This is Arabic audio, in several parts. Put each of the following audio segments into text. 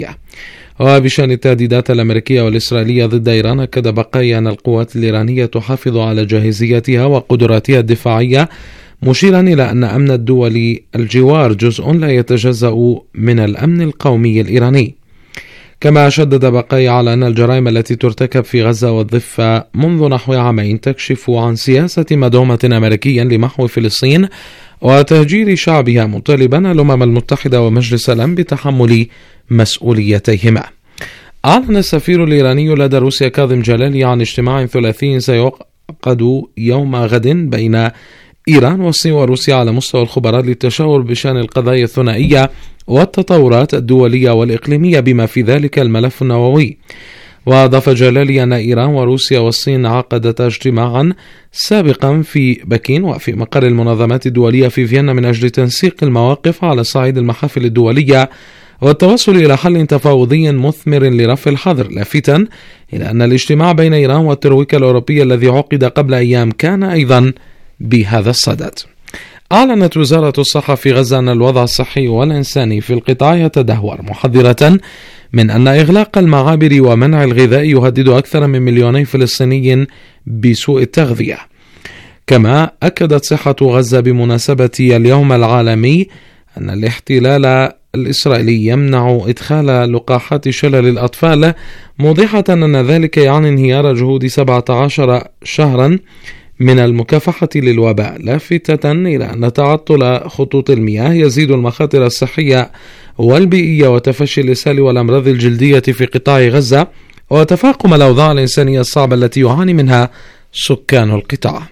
وبشأن التهديدات الأمريكية والإسرائيلية ضد إيران، أكد بقاي أن القوات الإيرانية تحافظ على جاهزيتها وقدراتها الدفاعية، مشيرا إلى أن أمن الدول الجوار جزء لا يتجزأ من الأمن القومي الإيراني. كما شدد بقاي على أن الجرائم التي ترتكب في غزة والضفة منذ نحو عامين تكشف عن سياسة مدعومة أمريكيا لمحو فلسطين وتهجير شعبها، مطالبا الأمم المتحدة ومجلس الأمن بتحمل مسؤوليتيهما. أعلن السفير الإيراني لدى روسيا كاظم جلالي عن اجتماع ثلاثي سيعقد يوم غد بين إيران والصين وروسيا على مستوى الخبراء للتشاور بشأن القضايا الثنائية والتطورات الدولية والإقليمية بما في ذلك الملف النووي. وأضاف جلالي أن إيران وروسيا والصين عقدتا اجتماعا سابقا في بكين وفي مقر المنظمات الدولية في فيينا من أجل تنسيق المواقف على صعيد المحافل الدولية والتوصل إلى حل تفاوضي مثمر لرفع الحظر، لافتا إلى أن الاجتماع بين إيران والترويكا الأوروبية الذي عقد قبل أيام كان أيضا بهذا الصدد. أعلنت وزارة الصحة في غزة أن الوضع الصحي والإنساني في القطاع يتدهور، محذرة من أن إغلاق المعابر ومنع الغذاء يهدد أكثر من 2,000,000 فلسطيني بسوء التغذية. كما أكدت صحة غزة بمناسبة اليوم العالمي أن الاحتلال الإسرائيلي يمنع إدخال لقاحات شلل الأطفال، موضحة أن ذلك يعني انهيار جهود 17 شهرا من المكافحة للوباء، لافتة إلى أن تعطل خطوط المياه يزيد المخاطر الصحية والبيئية وتفشي الإسهال والأمراض الجلدية في قطاع غزة وتفاقم الأوضاع الإنسانية الصعبة التي يعاني منها سكان القطاع.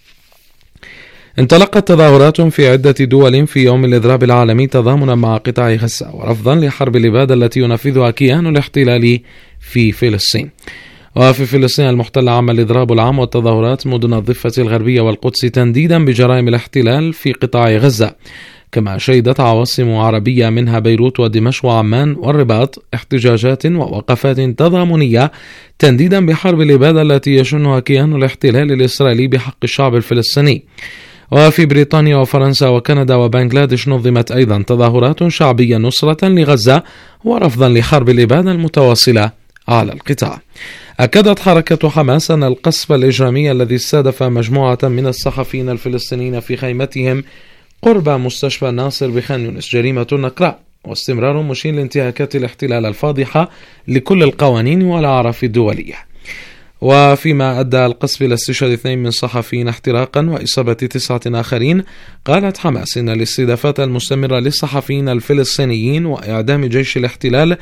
انطلقت تظاهرات في عدة دول في يوم الإضراب العالمي تضامنا مع قطاع غزة ورفضا لحرب الإبادة التي ينفذها كيان الاحتلال في فلسطين. وفي فلسطين المحتلة عم الإضراب العام والتظاهرات مدن الضفة الغربية والقدس تنديدا بجرائم الاحتلال في قطاع غزة. كما شهدت عواصم عربية منها بيروت ودمشق وعمان والرباط احتجاجات ووقفات تضامنية تنديدا بحرب الإبادة التي يشنها كيان الاحتلال الإسرائيلي بحق الشعب الفلسطيني. وفي بريطانيا وفرنسا وكندا وبنغلاديش نظمت أيضا تظاهرات شعبية نصرة لغزة ورفضا لحرب الإبادة المتواصلة على القطاع. أكدت حركة حماس أن القصف الإجرامي الذي استهدف مجموعة من الصحفيين الفلسطينيين في خيمتهم قرب مستشفى ناصر بخان يونس جريمة نقراء واستمرار مشين لانتهاكات الاحتلال الفاضحة لكل القوانين والأعراف الدولية. وفيما أدى القصف إلى استشهاد 2 من الصحفيين احتراقا وإصابة 9 آخرين، قالت حماس إن الاستهدافات المستمرة للصحفيين الفلسطينيين وإعدام جيش الاحتلال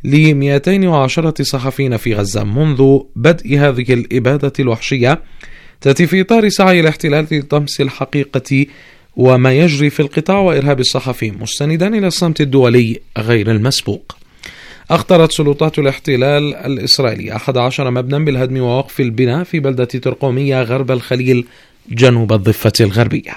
ل210 صحفيين في غزة منذ بدء هذه الإبادة الوحشية تأتي في إطار سعي الاحتلال لطمس الحقيقة وما يجري في القطاع وإرهاب الصحفيين، مستندا إلى الصمت الدولي غير المسبوق. أخطرت سلطات الاحتلال الإسرائيلي 11 مبنى بالهدم ووقف البناء في بلدة ترقومية غرب الخليل جنوب الضفة الغربية.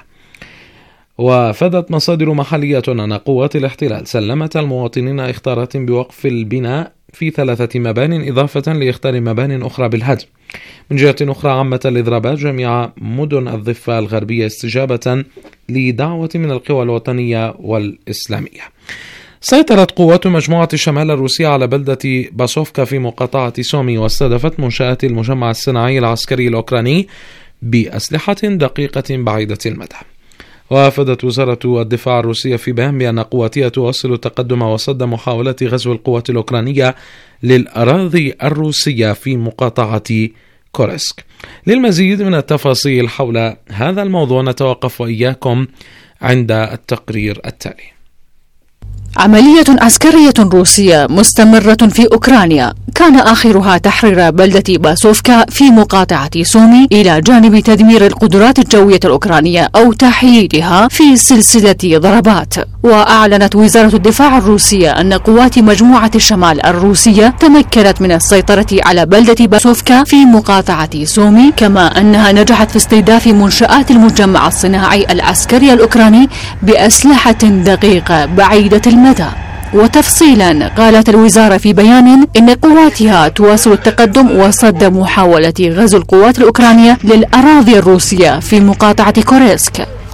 وفادت مصادر محلية أن قوات الاحتلال سلمت المواطنين اختارات بوقف البناء في 3 مبان إضافة لإختار مبان أخرى بالهدم. من جهة أخرى عمت الإضرابات جميع مدن الضفة الغربية استجابة لدعوة من القوى الوطنية والإسلامية. سيطرت قوات مجموعة الشمال الروسية على بلدة باسوفكا في مقاطعة سومي واستهدفت منشآت المجمع الصناعي العسكري الأوكراني بأسلحة دقيقة بعيدة المدى. وافدت وزارة الدفاع الروسية في بيان بأن قواتها تواصل التقدم وصد محاولة غزو القوات الأوكرانية للأراضي الروسية في مقاطعة كورسك. للمزيد من التفاصيل حول هذا الموضوع نتوقف وإياكم عند التقرير التالي. عملية عسكرية روسية مستمرة في أوكرانيا كان آخرها تحرير بلدة باسوفكا في مقاطعة سومي إلى جانب تدمير القدرات الجوية الأوكرانية أو تحييدها في سلسلة ضربات. وأعلنت وزارة الدفاع الروسية أن قوات مجموعة الشمال الروسية تمكنت من السيطرة على بلدة باسوفكا في مقاطعة سومي، كما أنها نجحت في استهداف منشآت المجمع الصناعي العسكري الأوكراني بأسلحة دقيقة بعيدة المدى. وتفصيلا قالت الوزارة في بيان إن قواتها تواصل التقدم وصد محاولة غزو القوات الأوكرانية للأراضي الروسية في مقاطعة كورسك.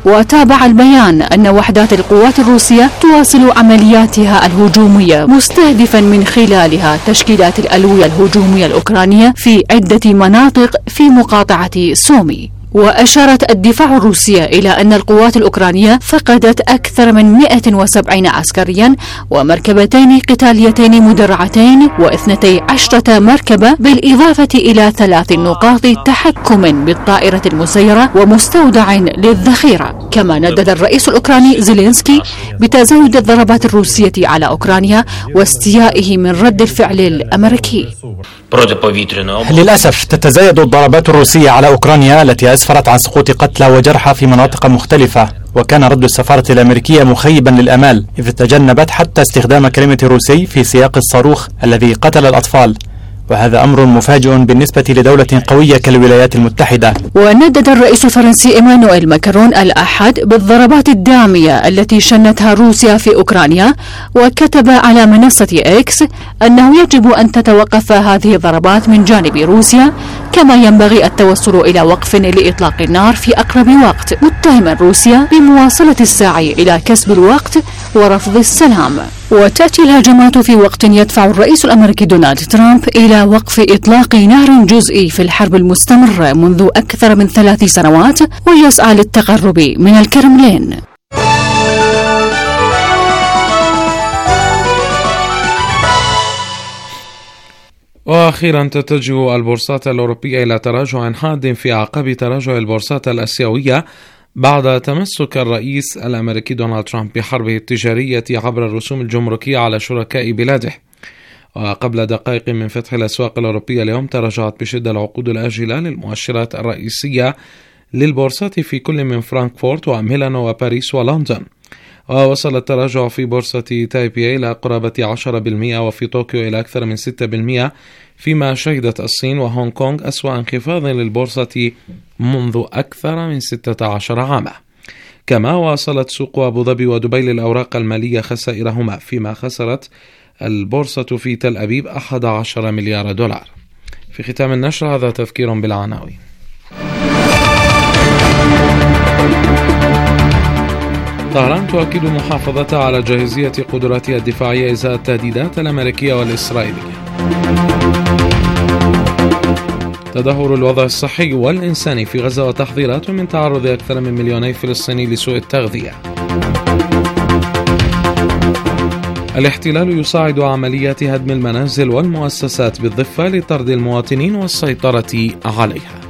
وتابع البيان أن وحدات القوات الروسية تواصل عملياتها الهجومية مستهدفا من خلالها تشكيلات الألوية الهجومية الأوكرانية في عدة مناطق في مقاطعة سومي. وأشارت الدفاع الروسية إلى أن القوات الأوكرانية فقدت أكثر من 170 عسكريا ومركبتين قتاليتين مدرعتين و12 مركبة، بالإضافة إلى 3 نقاط تحكم بالطائرة المسيرة ومستودع للذخيرة. كما ندد الرئيس الأوكراني زيلينسكي بتزايد الضربات الروسية على أوكرانيا واستيائه من رد الفعل الأمريكي. للأسف تتزايد الضربات الروسية على أوكرانيا التي أسفرت عن سقوط قتلى وجرحى في مناطق مختلفة، وكان رد السفارة الأمريكية مخيبا للآمال إذ تجنبت حتى استخدام كلمة روسي في سياق الصاروخ الذي قتل الأطفال، وهذا أمر مفاجئ بالنسبة لدولة قوية كالولايات المتحدة. وندد الرئيس الفرنسي إيمانويل ماكرون الأحد بالضربات الدامية التي شنتها روسيا في أوكرانيا، وكتب على منصة إكس أنه يجب أن تتوقف هذه الضربات من جانب روسيا، كما ينبغي التوصل إلى وقف لإطلاق النار في أقرب وقت، متهما روسيا بمواصلة السعي إلى كسب الوقت ورفض السلام. وتأتي الهجمات في وقت يدفع الرئيس الأمريكي دونالد ترامب إلى وقف إطلاق نار جزئي في الحرب المستمرة منذ أكثر من 3 سنوات، ويسعى للتقرب من الكرملين. وأخيرا تتجه البورصات الأوروبية إلى تراجع حاد في أعقاب تراجع البورصات الآسيوية بعد تمسك الرئيس الأمريكي دونالد ترامب بحربه التجارية عبر الرسوم الجمركية على شركاء بلاده. وقبل دقائق من فتح الأسواق الأوروبية اليوم تراجعت بشدة العقود الآجلة للمؤشرات الرئيسية للبورصات في كل من فرانكفورت وميلانو وباريس ولندن. ووصل التراجع في بورصة تايبي إلى قرابة 10%، وفي طوكيو إلى أكثر من 6%، فيما شهدت الصين وهونغ كونغ أسوأ انخفاض للبورصة منذ أكثر من 16 عاما. كما واصلت سوق أبو ظبي ودبي للأوراق المالية خسائرهما، فيما خسرت البورصة في تل أبيب 11 مليار دولار. في ختام النشر هذا تذكير بالعناوين. طهران تؤكد محافظتها على جاهزية قدراتها الدفاعية إزاء التهديدات الأمريكية والإسرائيلية. تدهور الوضع الصحي والإنساني في غزة وتحذيرات من تعرض أكثر من 2 مليون فلسطيني لسوء التغذية. الاحتلال يصاعد عمليات هدم المنازل والمؤسسات بالضفة لطرد المواطنين والسيطرة عليها.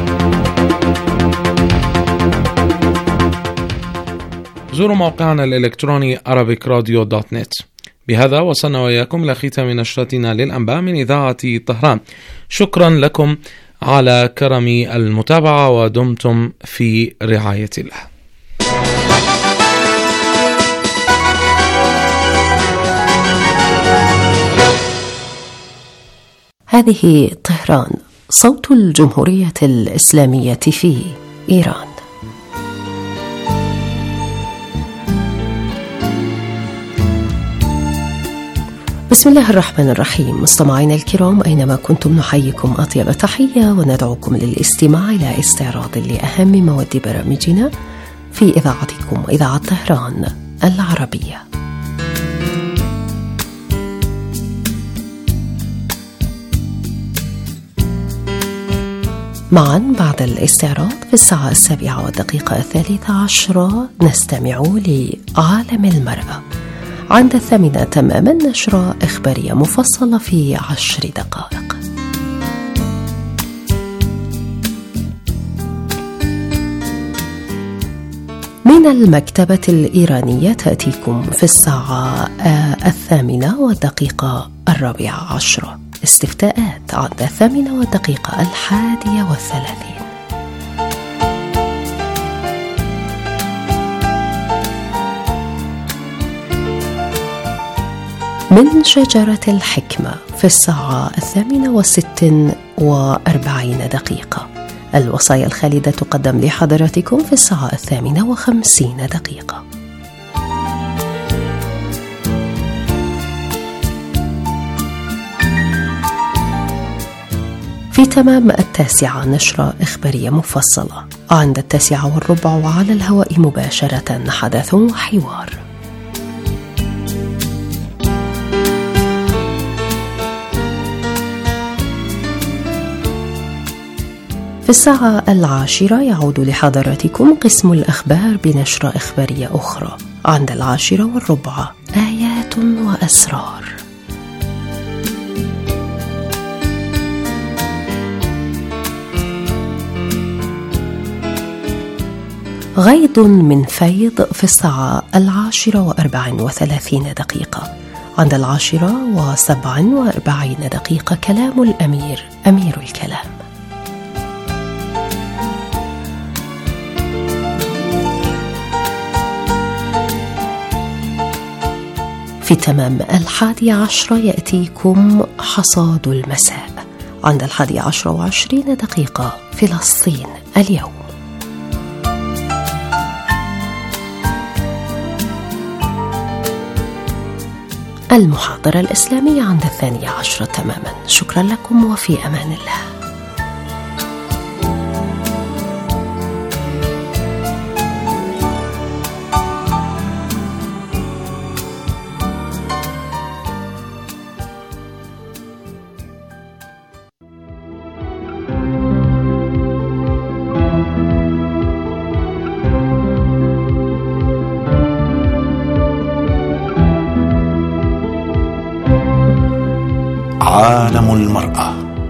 زوروا موقعنا الإلكتروني arabicradio.net. بهذا وصلنا وإياكم إلى ختام نشرتنا للأنباء من إذاعة طهران. شكرا لكم على كرم المتابعة، ودمتم في رعاية الله. هذه طهران، صوت الجمهورية الإسلامية في إيران. بسم الله الرحمن الرحيم. مستمعينا الكرام أينما كنتم نحييكم أطيب تحية، وندعوكم للاستماع إلى استعراض لأهم مواد برامجنا في إذاعتكم إذاعة طهران العربية. معا بعد الاستعراض في الساعة 7:13 نستمع لعالم المرأة. عند 8 تماما نشرة إخبارية مفصلة في 10 دقائق. من المكتبة الإيرانية تأتيكم في الساعة 8:04 استفتاءات عند 8:31. من شجرة الحكمة في الساعة 8:46. الوصايا الخالدة تقدم لحضراتكم في الساعة 8:50. في تمام 9 نشرة إخبارية مفصلة. عند 9:15 وعلى الهواء مباشرة حدث وحوار. في الساعة 10 يعود لحضراتكم قسم الأخبار بنشرة إخبارية أخرى. عند 10:15 آيات وأسرار. غيض من فيض في الساعة 10:34. عند 10:47 كلام الأمير أمير الكلام. في تمام 11 يأتيكم حصاد المساء. عند 11:20 فلسطين اليوم. المحاضرة الإسلامية عند 12 تماما. شكرا لكم وفي أمان الله. عالم المرأة.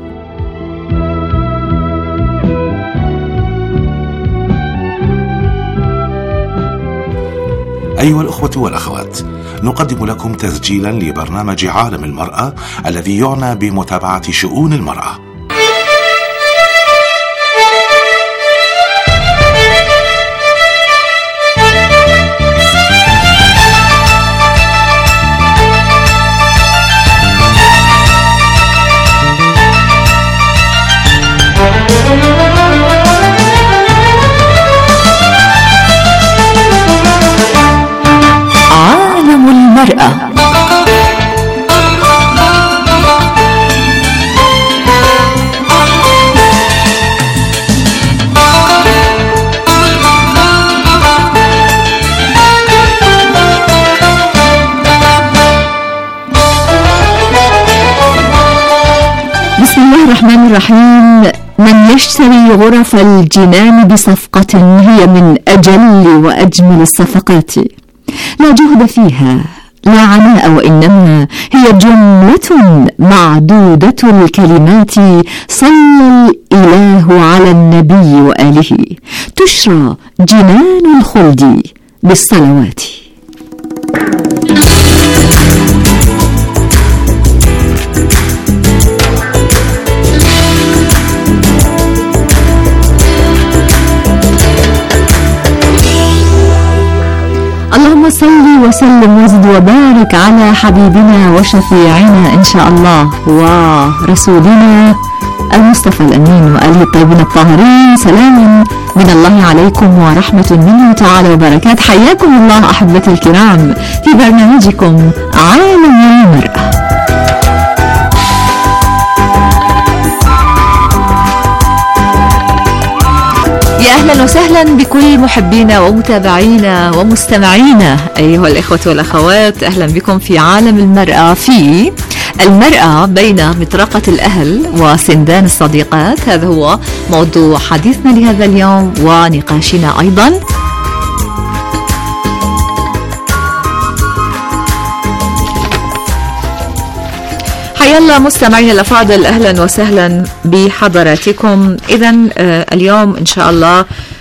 أيها الأخوة والأخوات، نقدم لكم تسجيلا لبرنامج عالم المرأة الذي يعنى بمتابعة شؤون المرأة. عالم المرأة. بسم الله الرحمن الرحيم. من يشتري غرف الجنان بصفقة هي من أجل وأجمل الصفقات، لا جهد فيها لا عناء، وإنما هي جملة معدودة الكلمات. صلى الإله على النبي وآله، تشرى جنان الخلد بالصلوات. اللهم صل وسلم وزد وبارك على حبيبنا وشفيعنا إن شاء الله ورسولنا المصطفى الأمين وآله الطيبين الطاهرين. سلام من الله عليكم ورحمة منه تعالى وبركاته. حياكم الله أحبتي الكرام في برنامجكم عالم المرأة. يا أهلا وسهلا بكل محبينا ومتابعينا ومستمعينا أيها الإخوة والأخوات. أهلا بكم في عالم المرأة، في المرأة بين مطرقة الأهل وسندان الصديقات. هذا هو موضوع حديثنا لهذا اليوم ونقاشنا أيضا. حيالله مستمعينا الأفاضل، أهلا وسهلا بحضراتكم. إذن اليوم إن شاء الله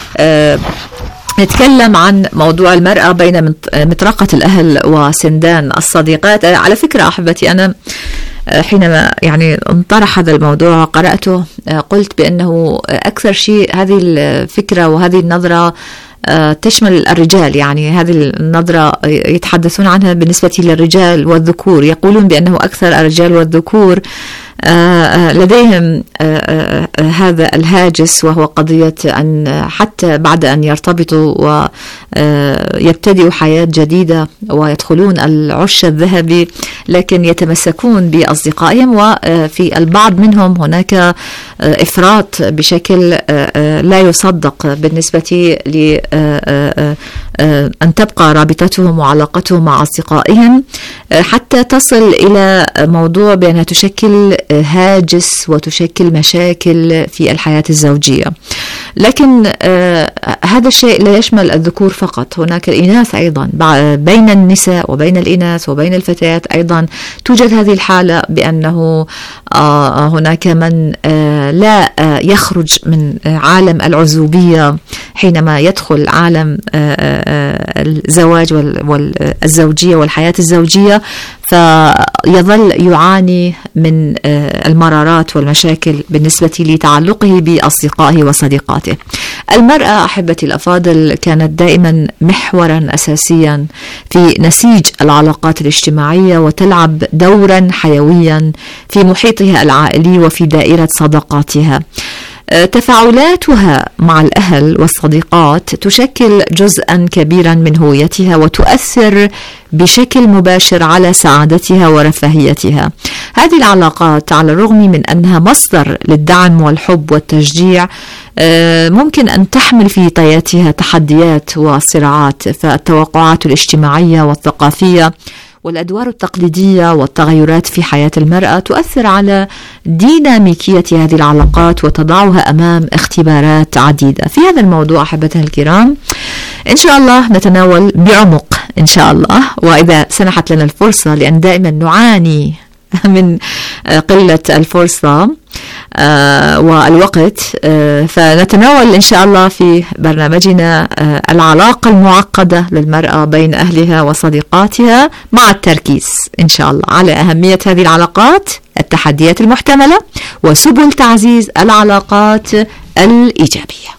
نتكلم عن موضوع المرأة بين مطرقة الأهل وسندان الصديقات. على فكرة أحبتي، أنا حينما يعني انطرح هذا الموضوع قرأته قلت بأنه أكثر شيء هذه الفكرة وهذه النظرة تشمل الرجال. يعني هذه النظرة يتحدثون عنها بالنسبة للرجال والذكور، يقولون بأنه أكثر الرجال والذكور لديهم هذا الهاجس، وهو قضية أن حتى بعد أن يرتبطوا ويبتدئوا حياة جديدة ويدخلون العش الذهبي، لكن يتمسكون بأصدقائهم، وفي البعض منهم هناك إفراط بشكل لا يصدق بالنسبة أن تبقى رابطتهم وعلاقتهم مع أصدقائهم، حتى تصل إلى موضوع بأنها تشكل هاجس وتشكل مشاكل في الحياة الزوجية. لكن هذا الشيء لا يشمل الذكور فقط، هناك الإناث أيضا، بين النساء وبين الإناث وبين الفتيات أيضا توجد هذه الحالة، بأنه هناك من لا يخرج من عالم العزوبية حينما يدخل عالم الزواج والزوجية والحياة الزوجية، فيظل يعاني من المرارات والمشاكل بالنسبة لتعلقه بأصدقائه وصديقاته. المرأة أحبتي الأفاضل كانت دائما محورا أساسيا في نسيج العلاقات الاجتماعية، وتلعب دورا حيويا في محيطها العائلي وفي دائرة صداقاتها. تفاعلاتها مع الأهل والصديقات تشكل جزءا كبيرا من هويتها، وتؤثر بشكل مباشر على سعادتها ورفاهيتها. هذه العلاقات على الرغم من أنها مصدر للدعم والحب والتشجيع، ممكن أن تحمل في طياتها تحديات وصراعات، فالتوقعات الاجتماعية والثقافية والأدوار التقليدية والتغيرات في حياة المرأة تؤثر على ديناميكية هذه العلاقات وتضعها أمام اختبارات عديدة. في هذا الموضوع أحبتنا الكرام إن شاء الله نتناول بعمق إن شاء الله، وإذا سنحت لنا الفرصة، لأن دائما نعاني من قلة الفرصة والوقت، فنتناول إن شاء الله في برنامجنا العلاقة المعقدة للمرأة بين أهلها وصديقاتها، مع التركيز إن شاء الله على أهمية هذه العلاقات، التحديات المحتملة، وسبل تعزيز العلاقات الإيجابية.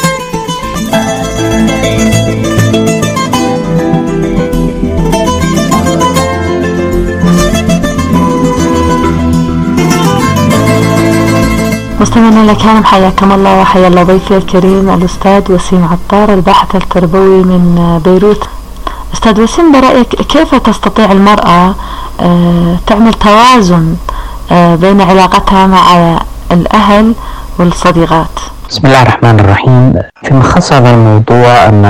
مستمعينا الكرام، حياكم الله وحيا الله ضيفي الكريم الأستاذ وسيم عطار، الباحث التربوي من بيروت. أستاذ وسيم، برأيك كيف تستطيع المرأة تعمل توازن بين علاقتها مع الأهل والصديقات؟ بسم الله الرحمن الرحيم. في مخصص هذا الموضوع أن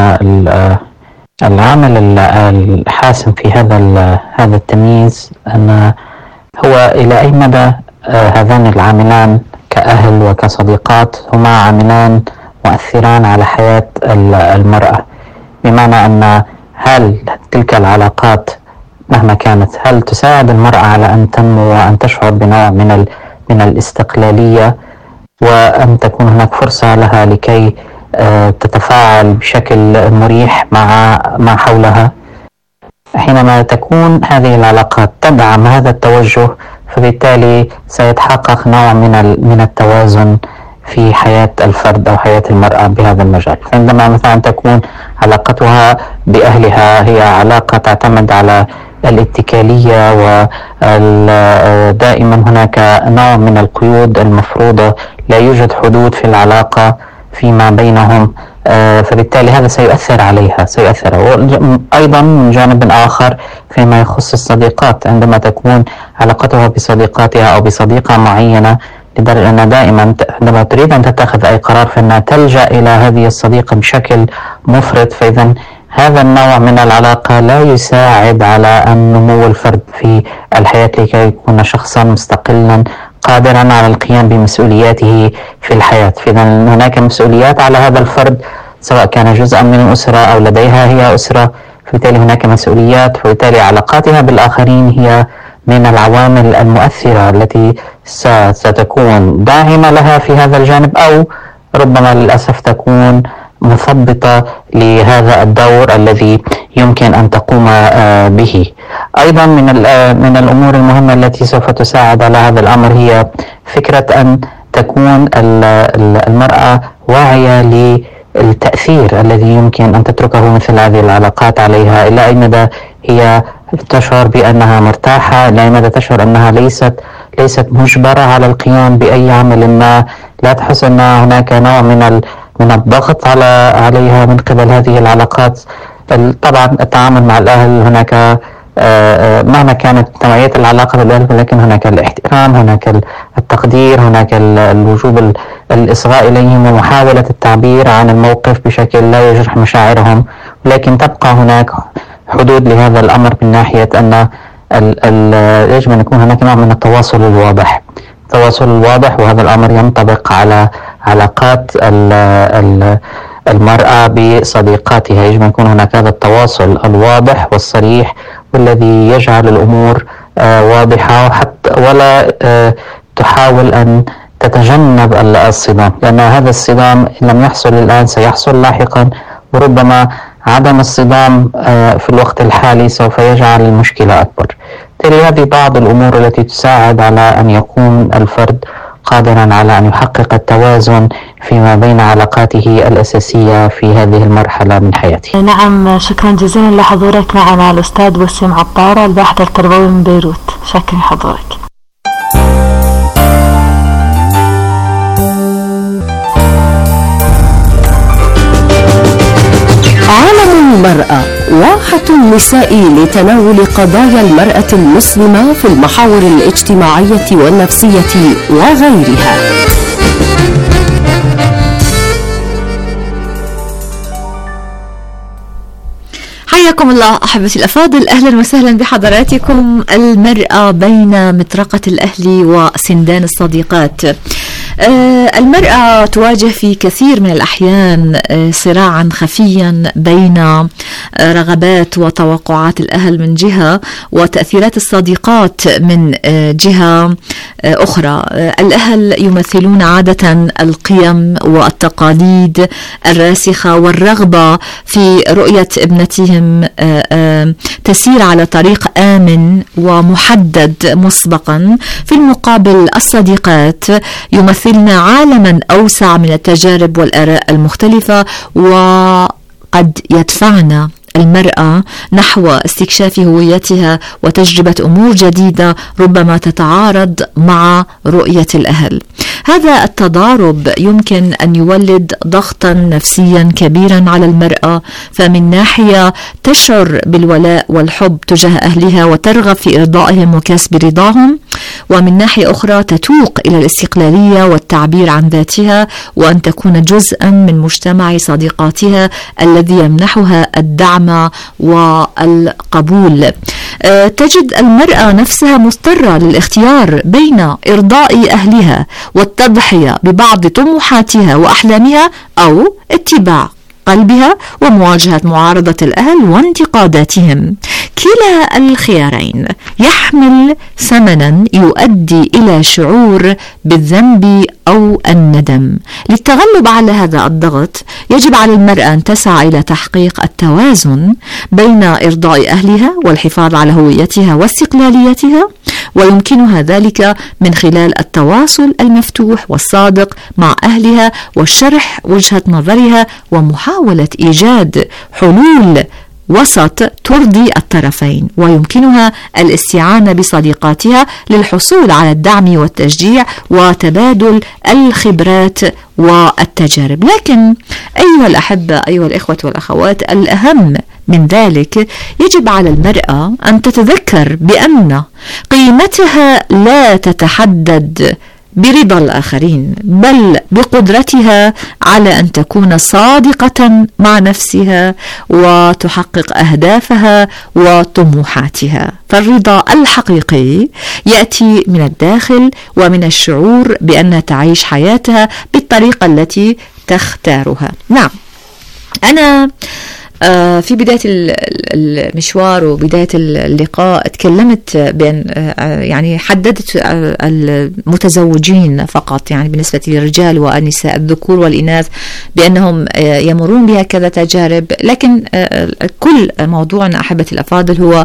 العامل الحاسم في هذا التمييز أن هو إلى أي مدى هذان العاملان كأهل وكصديقات هما عاملان مؤثران على حياة المرأة، بمعنى أن هل تلك العلاقات مهما كانت هل تساعد المرأة على أن تنمو وأن تشعر بنوع من الاستقلالية، وأن تكون هناك فرصة لها لكي تتفاعل بشكل مريح مع حولها. حينما تكون هذه العلاقات تدعم هذا التوجه، فبالتالي سيتحقق نوع من التوازن في حياة الفرد أو حياة المرأة بهذا المجال. عندما مثلا تكون علاقتها بأهلها هي علاقة تعتمد على الاتكالية، ودائما هناك نوع من القيود المفروضة، لا يوجد حدود في العلاقة فيما بينهم، فبالتالي هذا سيؤثر عليها. أيضا من جانب آخر فيما يخص الصديقات، عندما تكون علاقتها بصديقاتها أو بصديقة معينة، لدرجة أن دائما عندما تريد أن تتخذ أي قرار فإنها تلجأ إلى هذه الصديقة بشكل مفرط، فإذا هذا النوع من العلاقة لا يساعد على أن نمو الفرد في الحياة لكي يكون شخصا مستقلا قادرا على القيام بمسؤولياته في الحياة. فإذا هناك مسؤوليات على هذا الفرد، سواء كان جزءا من الأسرة أو لديها هي أسرة، فبالتالي هناك مسؤوليات، فبالتالي علاقاتها بالآخرين هي من العوامل المؤثرة التي ستكون داعمة لها في هذا الجانب، أو ربما للأسف تكون مثبطة لهذا الدور الذي يمكن أن تقوم به. أيضا من الأمور المهمة التي سوف تساعد على هذا الأمر هي فكرة أن تكون المرأة واعية للتأثير الذي يمكن أن تتركه مثل هذه العلاقات عليها، إلى أي مدى هي تشعر بأنها مرتاحة، إلى أي مدى تشعر أنها ليست ليست مجبرة على القيام بأي عمل ما، لا تحس أن هناك نوع من الضغط عليها من قبل هذه العلاقات. طبعا التعامل مع الأهل هناك مهما كانت نوعية العلاقة بالأهل، ولكن هناك الاحترام، هناك التقدير، هناك الوجوب الإصغاء إليهم ومحاولة التعبير عن الموقف بشكل لا يجرح مشاعرهم، ولكن تبقى هناك حدود لهذا الأمر من ناحية أن يجب أن يكون هناك نوع من التواصل الواضح. وهذا الأمر ينطبق على علاقات المرأة بصديقاتها. يجب أن يكون هناك هذا التواصل الواضح والصريح، والذي يجعل الأمور واضحة، حتى ولا تحاول أن تتجنب الصدام، لأن هذا الصدام إن لم يحصل الآن سيحصل لاحقا، وربما عدم الصدام في الوقت الحالي سوف يجعل المشكلة أكبر. هذه بعض الأمور التي تساعد على أن يكون الفرد قادرا على أن يحقق التوازن فيما بين علاقاته الأساسية في هذه المرحلة من حياته. نعم، شكرا جزيلا لحضورك معنا الأستاذ وسيم عطار، الباحث التربوي من بيروت. شكرا حضورك. عالم المرأة، واحة النساء لتناول قضايا المرأة المسلمة في المحاور الاجتماعية والنفسية وغيرها. حياكم الله أحبتي الأفاضل، أهلا وسهلا بحضراتكم. المرأة بين مطرقة الأهل وسندان الصديقات. المرأة تواجه في كثير من الأحيان صراعا خفيا بين رغبات وتوقعات الأهل من جهة، وتأثيرات الصديقات من جهة أخرى. الأهل يمثلون عادة القيم والتقاليد الراسخة والرغبة في رؤية ابنتهم تسير على طريق آمن ومحدد مسبقا. في المقابل الصديقات يمثلن عالما أوسع من التجارب والآراء المختلفة، وقد يدفعن المرأة نحو استكشاف هويتها وتجربة أمور جديدة ربما تتعارض مع رؤية الأهل. هذا التضارب يمكن أن يولد ضغطا نفسيا كبيرا على المرأة، فمن ناحية تشعر بالولاء والحب تجاه أهلها وترغب في إرضائهم وكسب رضاهم، ومن ناحية أخرى تتوق إلى الاستقلالية والتعبير عن ذاتها، وأن تكون جزءا من مجتمع صديقاتها الذي يمنحها الدعم والقبول. تجد المرأة نفسها مضطرة للاختيار بين إرضاء أهلها والتضحية ببعض طموحاتها وأحلامها، أو اتباع قلبها ومواجهة معارضة الأهل وانتقاداتهم. كلا الخيارين يحمل ثمنا يؤدي إلى شعور بالذنب أو الندم. للتغلب على هذا الضغط يجب على المرأة أن تسعى إلى تحقيق التوازن بين إرضاء أهلها والحفاظ على هويتها واستقلاليتها، ويمكنها ذلك من خلال التواصل المفتوح والصادق مع أهلها وشرح وجهة نظرها ومحاولة إيجاد حلول وسط ترضي الطرفين. ويمكنها الاستعانة بصديقاتها للحصول على الدعم والتشجيع وتبادل الخبرات والتجارب. لكن أيها الأحبة، أيها الإخوة والأخوات، الأهم من ذلك يجب على المرأة أن تتذكر بأن قيمتها لا تتحدد برضا الآخرين، بل بقدرتها على أن تكون صادقة مع نفسها وتحقق أهدافها وطموحاتها. فالرضا الحقيقي يأتي من الداخل ومن الشعور بأنها تعيش حياتها بالطريقة التي تختارها. نعم، أنا في بداية المشوار وبداية اللقاء تكلمت بأن يعني حددت المتزوجين فقط، يعني بالنسبة للرجال والنساء، الذكور والإناث، بأنهم يمرون بهكذا تجارب. لكن كل موضوعنا أحبتي الأفاضل هو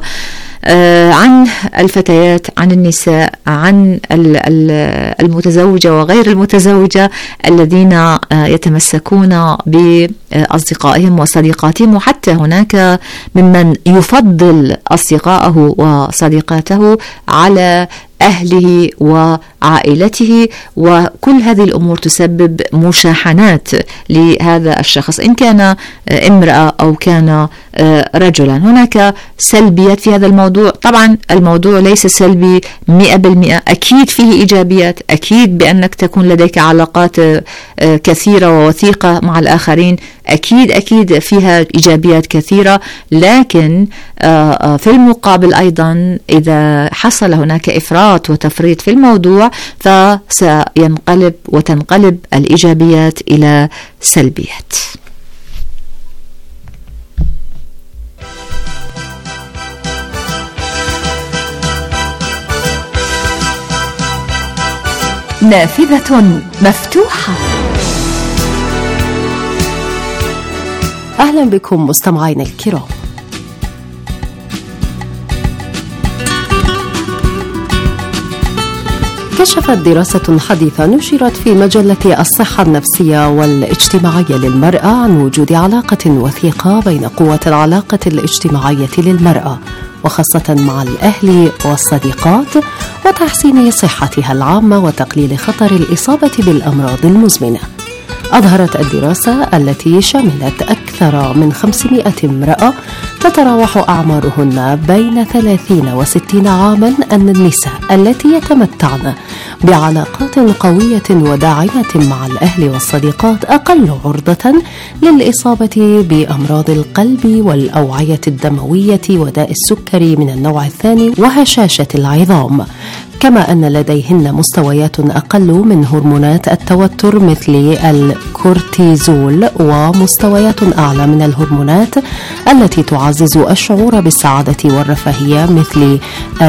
عن الفتيات، عن النساء، عن المتزوجة وغير المتزوجة الذين يتمسكون بأصدقائهم وصديقاتهم، وحتى هناك ممن يفضل أصدقائه وصديقاته على أهله وعائلته، وكل هذه الأمور تسبب مشاحنات لهذا الشخص إن كان امرأة أو كان رجلا. هناك سلبيات في هذا الموضوع، طبعا الموضوع ليس سلبي 100%، أكيد فيه إيجابيات، أكيد بأنك تكون لديك علاقات كثيرة ووثيقة مع الآخرين، أكيد فيها إيجابيات كثيرة، لكن في المقابل أيضا إذا حصل هناك إفراط وتفريط في الموضوع فسينقلب وتنقلب الإيجابيات إلى سلبيات. نافذة مفتوحة. أهلا بكم مستمعينا الكرام. كشفت دراسة حديثة نشرت في مجلة الصحة النفسية والاجتماعية للمرأة عن وجود علاقة وثيقة بين قوة العلاقة الاجتماعية للمرأة وخاصة مع الأهل والصديقات وتحسين صحتها العامة وتقليل خطر الإصابة بالأمراض المزمنة. أظهرت الدراسة التي شملت أكثر من 500 امرأة تتراوح أعمارهن بين 30 و60 عاما أن النساء التي يتمتعن بعلاقات قوية وداعمة مع الأهل والصديقات أقل عرضة للإصابة بأمراض القلب والأوعية الدموية وداء السكري من النوع الثاني وهشاشة العظام، كما أن لديهن مستويات أقل من هرمونات التوتر مثل الكورتيزول ومستويات أعلى من الهرمونات التي تعزز الشعور بالسعادة والرفاهية مثل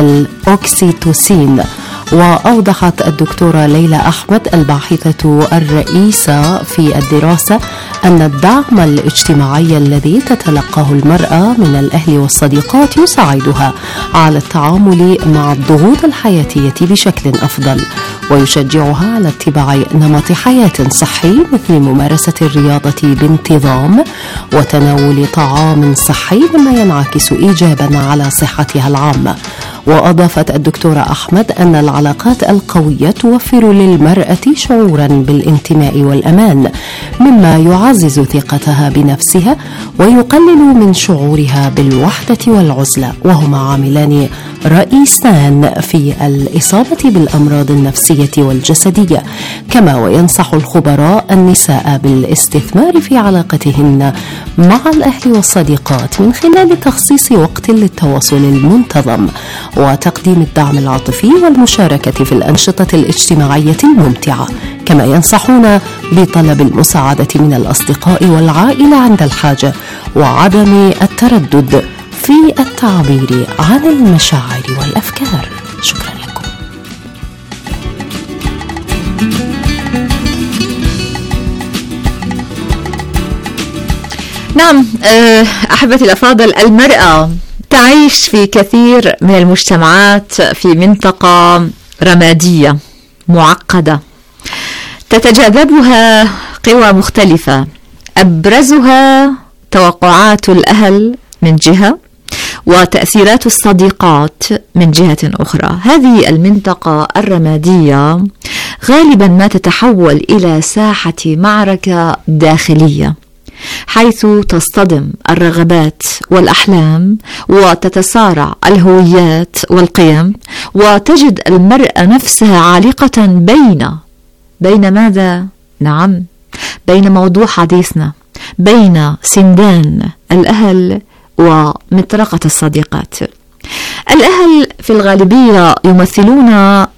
الأوكسيتوسين. وأوضحت الدكتورة ليلى أحمد الباحثة الرئيسة في الدراسة أن الدعم الاجتماعي الذي تتلقاه المرأة من الأهل والصديقات يساعدها على التعامل مع الضغوط الحياتية بشكل أفضل ويشجعها على اتباع نمط حياة صحي مثل ممارسة الرياضة بانتظام وتناول طعام صحي مما ينعكس إيجابا على صحتها العامة. وأضافت الدكتورة أحمد أن العلاقات القوية توفر للمرأة شعورا بالانتماء والأمان مما يعزز ثقتها بنفسها ويقلل من شعورها بالوحدة والعزلة، وهما عاملان رئيسان في الإصابة بالأمراض النفسية والجسدية. كما وينصح الخبراء النساء بالاستثمار في علاقتهن مع الأهل والصديقات من خلال تخصيص وقت للتواصل المنتظم وتقديم الدعم العاطفي والمشاركة في الأنشطة الاجتماعية الممتعة. كما ينصحون بطلب المساعدة من الأصدقاء والعائلة عند الحاجة وعدم التردد في التعبير عن المشاعر والأفكار. شكرا لكم. نعم أحبتي الأفاضل، المرأة تعيش في كثير من المجتمعات في منطقة رمادية معقدة تتجاذبها قوى مختلفة، أبرزها توقعات الأهل من جهة وتأثيرات الصديقات من جهة أخرى. هذه المنطقة الرمادية غالبا ما تتحول إلى ساحة معركة داخلية حيث تصطدم الرغبات والأحلام وتتصارع الهويات والقيم، وتجد المرأة نفسها عالقة بين ماذا؟ نعم، بين موضوع حديثنا، بين سندان الأهل ومطرقة الصديقات. الأهل في الغالبية يمثلون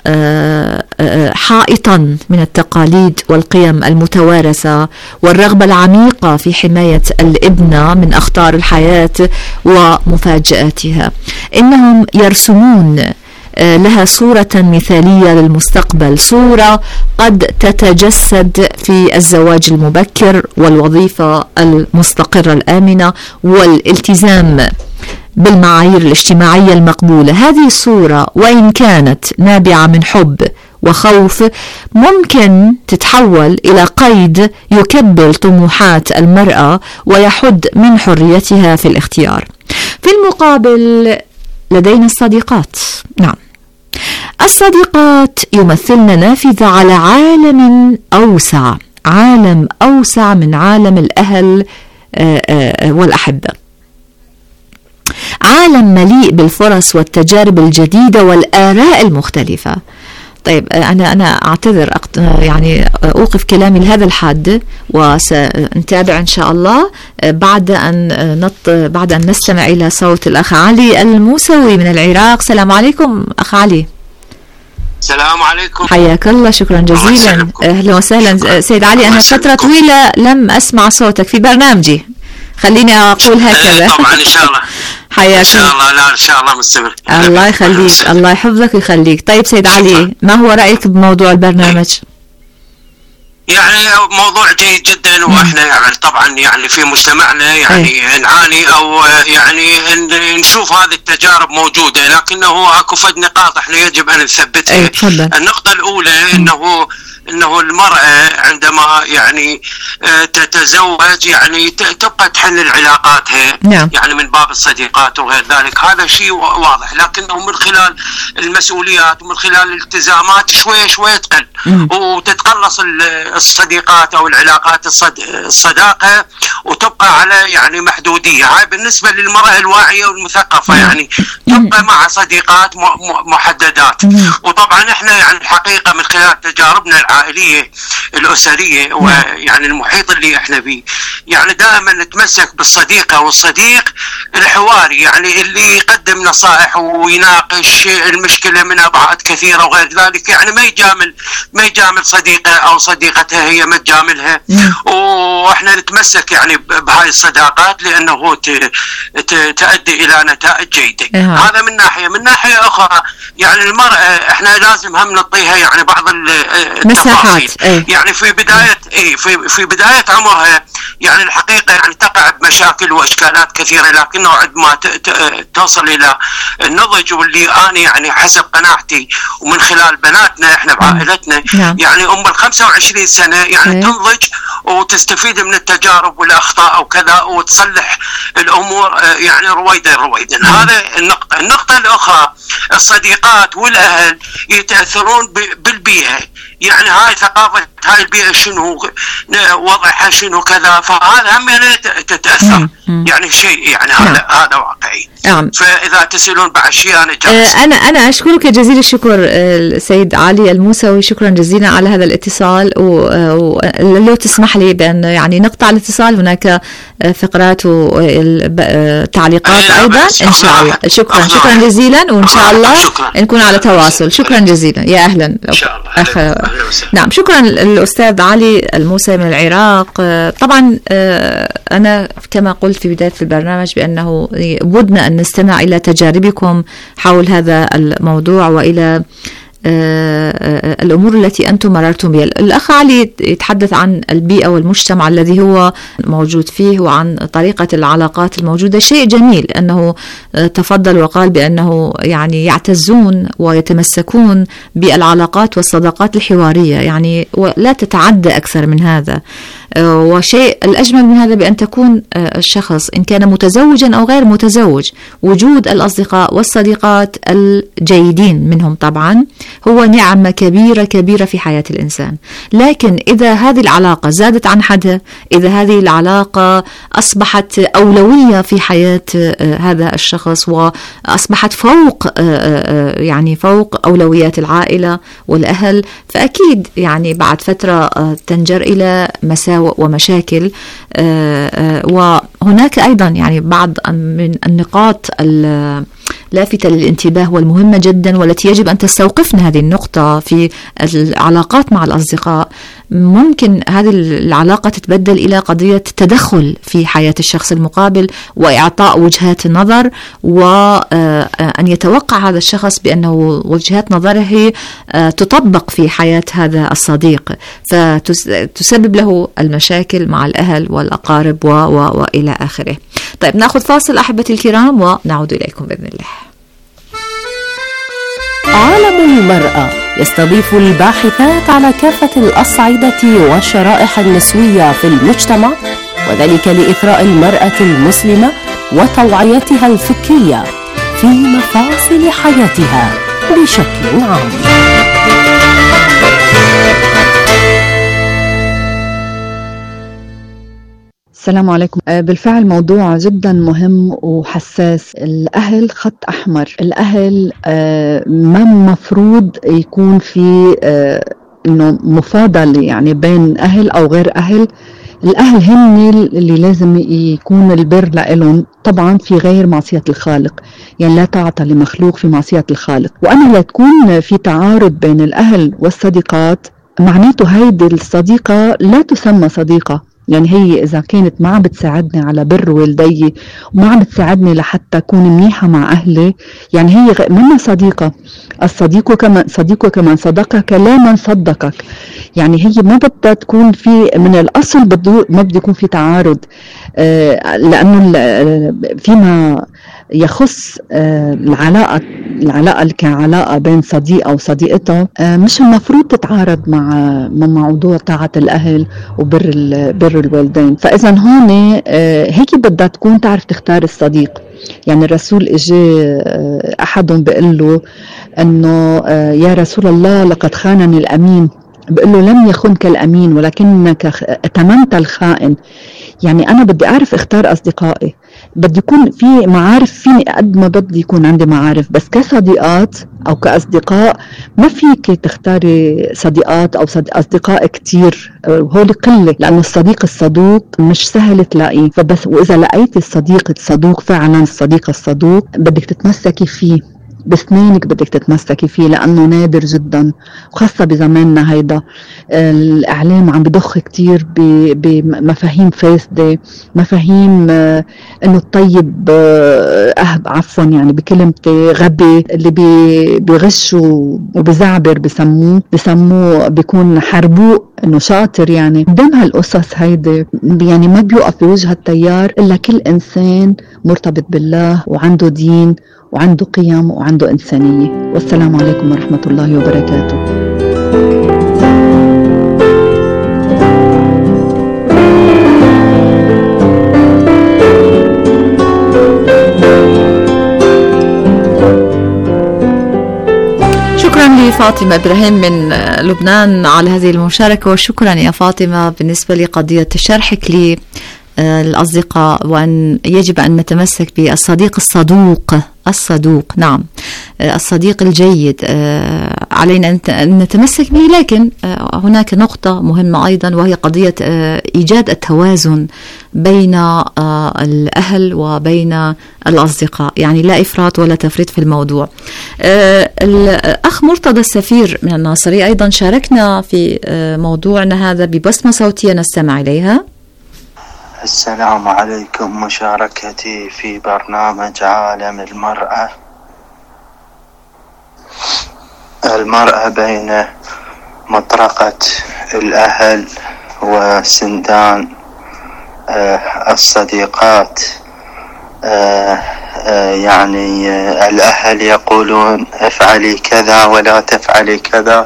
حائطا من التقاليد والقيم المتوارثة والرغبة العميقة في حماية الابنة من أخطار الحياة ومفاجآتها. إنهم يرسمون لها صورة مثالية للمستقبل، صورة قد تتجسد في الزواج المبكر والوظيفة المستقرة الآمنة والالتزام بالمعايير الاجتماعية المقبولة. هذه الصورة وإن كانت نابعة من حب وخوف ممكن تتحول إلى قيد يكبل طموحات المرأة ويحد من حريتها في الاختيار. في المقابل لدينا الصديقات. نعم، الصديقات يمثلن نافذة على عالم أوسع، عالم أوسع من عالم الأهل والأحبة، عالم مليء بالفرص والتجارب الجديدة والآراء المختلفة. طيب أنا أعتذر يعني أوقف كلامي لهذا الحد، وسنتابع إن شاء الله بعد أن نستمع إلى صوت الأخ علي الموسوي من العراق. السلام عليكم أخ علي. السلام عليكم. حياك الله، شكرا جزيلا. أهلا وسهلا سيد علي. أنا فترة طويلة لم أسمع صوتك في برنامجي، خليني أقول هكذا. طبعا إن شاء الله. حياك إن شاء الله. لا إن شاء الله مستمر. الله يخليك، الله يحفظك ويخليك. طيب سيد علي، ما هو رأيك بموضوع البرنامج؟ يعني موضوع جيد جدا، واحنا يعني طبعا يعني في مجتمعنا يعني نعاني او يعني نشوف هذه التجارب موجوده، لكنه اكو فد نقاط احنا يجب ان نثبتها. النقطه الاولى انه المرأة عندما يعني تتزوج يعني تبقى تحل العلاقاتها، يعني من باب الصديقات وغير ذلك، هذا شيء واضح، لكنه من خلال المسؤوليات ومن خلال الالتزامات شوية شوية تقل، وتتقلص الصديقات او العلاقات الصداقة، وتبقى على يعني محدودية. هاي بالنسبة للمرأة الواعية والمثقفة، يعني تبقى مع صديقات محددات. وطبعا احنا يعني الحقيقة من خلال تجاربنا العائلية الأسرية ويعني المحيط اللي احنا فيه، يعني دائما نتمسك بالصديقة والصديق الحواري، يعني اللي يقدم نصائح ويناقش المشكلة من أبعاد كثيرة وغير ذلك، يعني ما يجامل صديقة أو صديقتها هي ما تجاملها. واحنا نتمسك يعني بهاي الصداقات لأنه تؤدي إلى نتائج جيدة. هذا من ناحية. من ناحية أخرى يعني المرأة احنا لازم هم نعطيها يعني بعض التفاصيل، يعني في بداية عمرها يعني الحقيقة يعني تقع بمشاكل وإشكالات كثيرة، لكنه عندما توصل إلى النضج، واللي أنا يعني حسب قناعتي ومن خلال بناتنا احنا بعائلتنا يعني أم 25 سنة يعني تنضج وتستفيد من التجارب والأخطاء وكذا، وتصلح الأمور يعني رويدا. هذا النقطة الأخرى، الصديقات والأهل يتأثرون بالبيئة، يعني هاي ثقافة هاي البيئة شنو وضعها شنو كذا، فهذا هم تتأثر يعني شيء يعني هذا واقعي. فإذا تسألون بعد شيء أنا أشكرك جزيل الشكر السيد علي الموسوي، شكرا جزيلا على هذا الاتصال. ولو تسمح لي بأن يعني نقطع الاتصال، هناك فقرات وتعليقات أيضا إن شاء الله. شكرا جزيلا، وإن شاء الله نكون على تواصل. شكرا جزيلا، يا أهلا. إن شاء الله. نعم، شكرا الأستاذ علي الموسى من العراق. طبعا أنا كما قلت في بداية البرنامج بأنه بدنا أن نستمع إلى تجاربكم حول هذا الموضوع وإلى الأمور التي أنتم مررتم بها. الأخ علي يتحدث عن البيئة والمجتمع الذي هو موجود فيه وعن طريقة العلاقات الموجودة. شيء جميل أنه تفضل وقال بأنه يعني يعتزون ويتمسكون بالعلاقات والصداقات الحوارية، يعني ولا تتعدى أكثر من هذا. وشيء الأجمل من هذا بأن تكون الشخص إن كان متزوجا أو غير متزوج، وجود الأصدقاء والصديقات الجيدين منهم طبعا هو نعمة كبيرة كبيرة في حياة الإنسان. لكن إذا هذه العلاقة زادت عن حدها، إذا هذه العلاقة أصبحت أولوية في حياة هذا الشخص وأصبحت فوق أولويات العائلة والأهل، فأكيد يعني بعد فترة تنجر إلى مساوئ ومشاكل. وهناك أيضا يعني بعض من النقاط لافتة للانتباه والمهمة جدا، والتي يجب أن تستوقفنا هذه النقطة في العلاقات مع الأصدقاء. ممكن هذه العلاقة تتبدل إلى قضية تدخل في حياة الشخص المقابل وإعطاء وجهات النظر، وأن يتوقع هذا الشخص بأنه وجهات نظره تطبق في حياة هذا الصديق، فتسبب له المشاكل مع الأهل والأقارب وإلى آخره. طيب نأخذ فاصل أحبتي الكرام ونعود إليكم بإذن الله. عالم المرأة يستضيف الباحثات على كافة الأصعدة والشرائح النسوية في المجتمع، وذلك لإثراء المرأة المسلمة وتوعيتها الفكرية في مفاصل حياتها. بشكل عام. السلام عليكم. بالفعل موضوع جدا مهم وحساس. الأهل خط أحمر. الأهل ما مفروض يكون في إنه مفاضلة يعني بين أهل أو غير أهل. الأهل هن اللي لازم يكون البر لهم، طبعا في غير معصية الخالق، يعني لا تعطى لمخلوق في معصية الخالق. وأنا لا تكون في تعارض بين الأهل والصديقات، معناته هيدي الصديقة لا تسمى صديقة. يعني هي إذا كانت ما عم بتساعدني على بر والدي وما عم بتساعدني لحتى أكون منيحة مع أهلي، يعني هي منها صديقة. الصديق كمان صدقك لا من صدقك. يعني هي ما بدها تكون في من الأصل ما بده يكون في تعارض، لأنه فيما يخص العلاقة اللي كعلاقة بين صديق أو صديقته مش المفروض تتعارض مع موضوع طاعة الأهل وبر الوالدين. فإذا هون هيك بدها تكون تعرف تختار الصديق. يعني الرسول اجى أحدهم بيقول له أنه يا رسول الله لقد خانني الأمين، بيقول له لم يخنك الأمين ولكنك اتممت الخائن. يعني أنا بدي أعرف اختار أصدقائي، بدي يكون في معارف فيني قد ما بدي يكون عندي معارف، بس كصديقات أو كأصدقاء ما فيك تختاري صديقات أو أصدقاء كتير، هول قلة، لأنه الصديق الصدوق مش سهل تلاقيه. فبس وإذا لقيت الصديق الصدوق فعلا، الصديق الصدوق بدك تتمسكي فيه بسنينك، بدك تتمسكي فيه لأنه نادر جدا، وخاصة بزماننا هيدا. الإعلام عم بضخ كتير بمفاهيم فاسدة، مفاهيم إنه الطيب عفوا يعني بكلمتي غبي، اللي بيغش وبزعبر بسموه بيكون حربوق إنه شاطر. يعني قدام هالقصص هيدا يعني ما بيوقف بوجه التيار إلا كل إنسان مرتبط بالله وعنده دين وعنده قيم وعنده إنسانية. والسلام عليكم ورحمة الله وبركاته. شكرا لفاطمة إبراهيم من لبنان على هذه المشاركة، وشكرا يا فاطمة بالنسبة لقضية شرحك للأصدقاء، وأن يجب أن نتمسك بالصديق الصدوق. نعم، الصديق الجيد علينا أن نتمسك به. لكن هناك نقطة مهمة أيضا، وهي قضية إيجاد التوازن بين الأهل وبين الأصدقاء، يعني لا إفراط ولا تفريط في الموضوع. الأخ مرتضى السفير من الناصرية أيضا شاركنا في موضوعنا هذا ببصمة صوتية نستمع إليها. السلام عليكم. مشاركتي في برنامج عالم المرأة بين مطرقة الأهل وسندان الصديقات. يعني الأهل يقولون افعلي كذا ولا تفعلي كذا،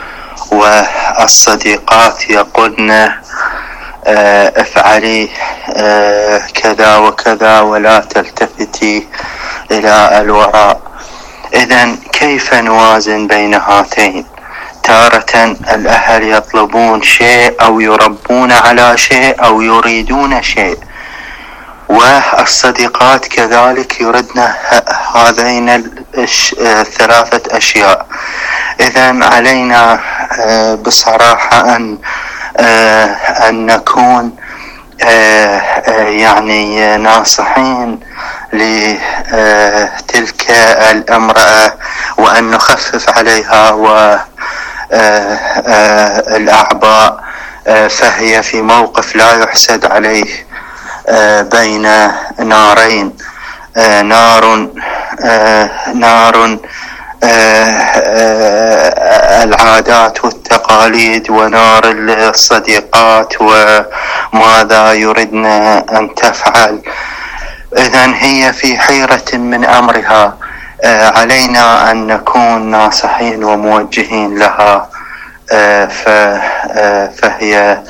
والصديقات يقولن افعلي كذا وكذا ولا تلتفتي إلى الوراء. إذن كيف نوازن بين هاتين؟ تارة الأهل يطلبون شيء أو يربون على شيء أو يريدون شيء، والصديقات كذلك يردن هذين الثلاثة أشياء. إذن علينا بصراحة أن نكون يعني ناصحين لتلك الامرأة، وأن نخفف عليها والأعباء، فهي في موقف لا يحسد عليه بين نارين، نار العادات والتقاليد، ونار الصديقات وماذا يردن أن تفعل. إذن هي في حيرة من أمرها. علينا أن نكون ناصحين وموجهين لها، فهي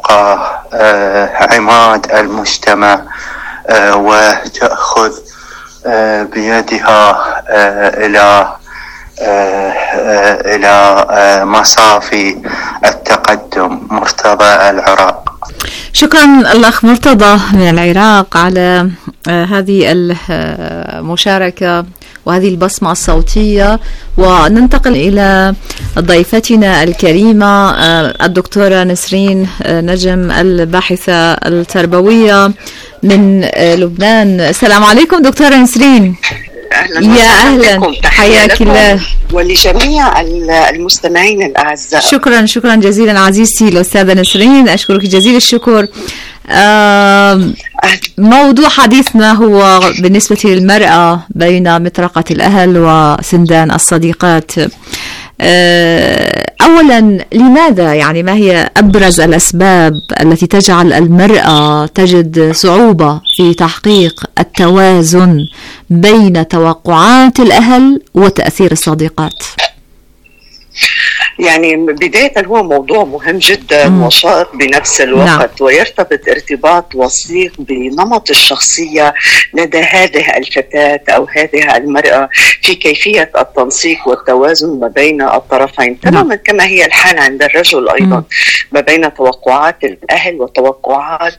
تبقى عماد المجتمع، وتأخذ بيدها إلى مصافي التقدم. مرتضى، العراق. شكرا الأخ مرتضى من العراق على هذه المشاركة وهذه البصمة الصوتية. وننتقل إلى ضيفتنا الكريمة الدكتورة نسرين نجم، الباحثة التربوية من لبنان. السلام عليكم دكتورة نسرين. أهلا، يا أهلا، حياك الله ولجميع المستمعين الأعزاء. شكرا جزيلا عزيزتي الأستاذة نسرين، أشكرك جزيل الشكر. موضوع حديثنا هو بالنسبة للمرأة بين مطرقة الأهل وسندان الصديقات. أولا، لماذا يعني ما هي أبرز الأسباب التي تجعل المرأة تجد صعوبة في تحقيق التوازن بين توقعات الأهل وتأثير الصديقات؟ يعني بداية هو موضوع مهم جدا وشائق بنفس الوقت. ويرتبط ارتباط وثيق بنمط الشخصية لدى هذه الفتاة أو هذه المرأة في كيفية التنسيق والتوازن ما بين الطرفين، تماما كما هي الحال عند الرجل أيضا، ما بين توقعات الأهل وتوقعات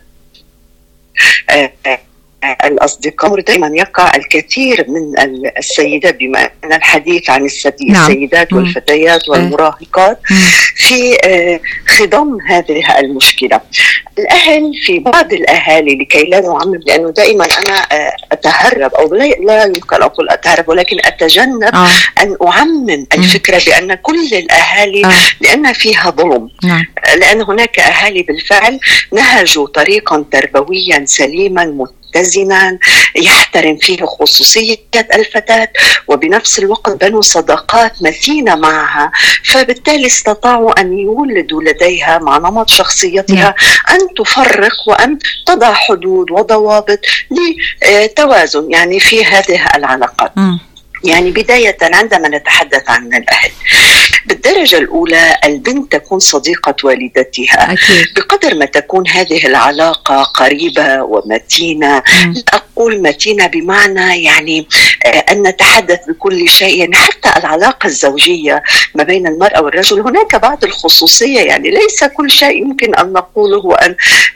الأصدقاء. دائما يقع الكثير من السيدات، بما أن الحديث عن السيدات والفتيات والمراهقات، في خضم هذه المشكلة. الأهل، في بعض الأهالي، لكي لا نعمم، لأنه دائما أنا أتهرب أو لا يمكن أقول أتهرب، ولكن أتجنب أن أعمم الفكرة بأن كل الأهالي لأن فيها ظلم، لأن هناك أهالي بالفعل نهجوا طريقا تربويا سليما متزنا يحترم فيه خصوصية الفتاة، وبنفس الوقت بنوا صداقات متينة معها، فبالتالي استطاعوا أن يولدوا لديها مع نمط شخصيتها أن تفرق وأن تضع حدود وضوابط لتوازن يعني في هذه العلاقات. يعني بداية عندما نتحدث عن الأهل، بالدرجة الأولى البنت تكون صديقة والدتها. بقدر ما تكون هذه العلاقة قريبة ومتينة، لا أقول متينة بمعنى يعني أن نتحدث بكل شيء، يعني حتى العلاقة الزوجية ما بين المرأة والرجل هناك بعض الخصوصية، يعني ليس كل شيء يمكن أن نقوله وأن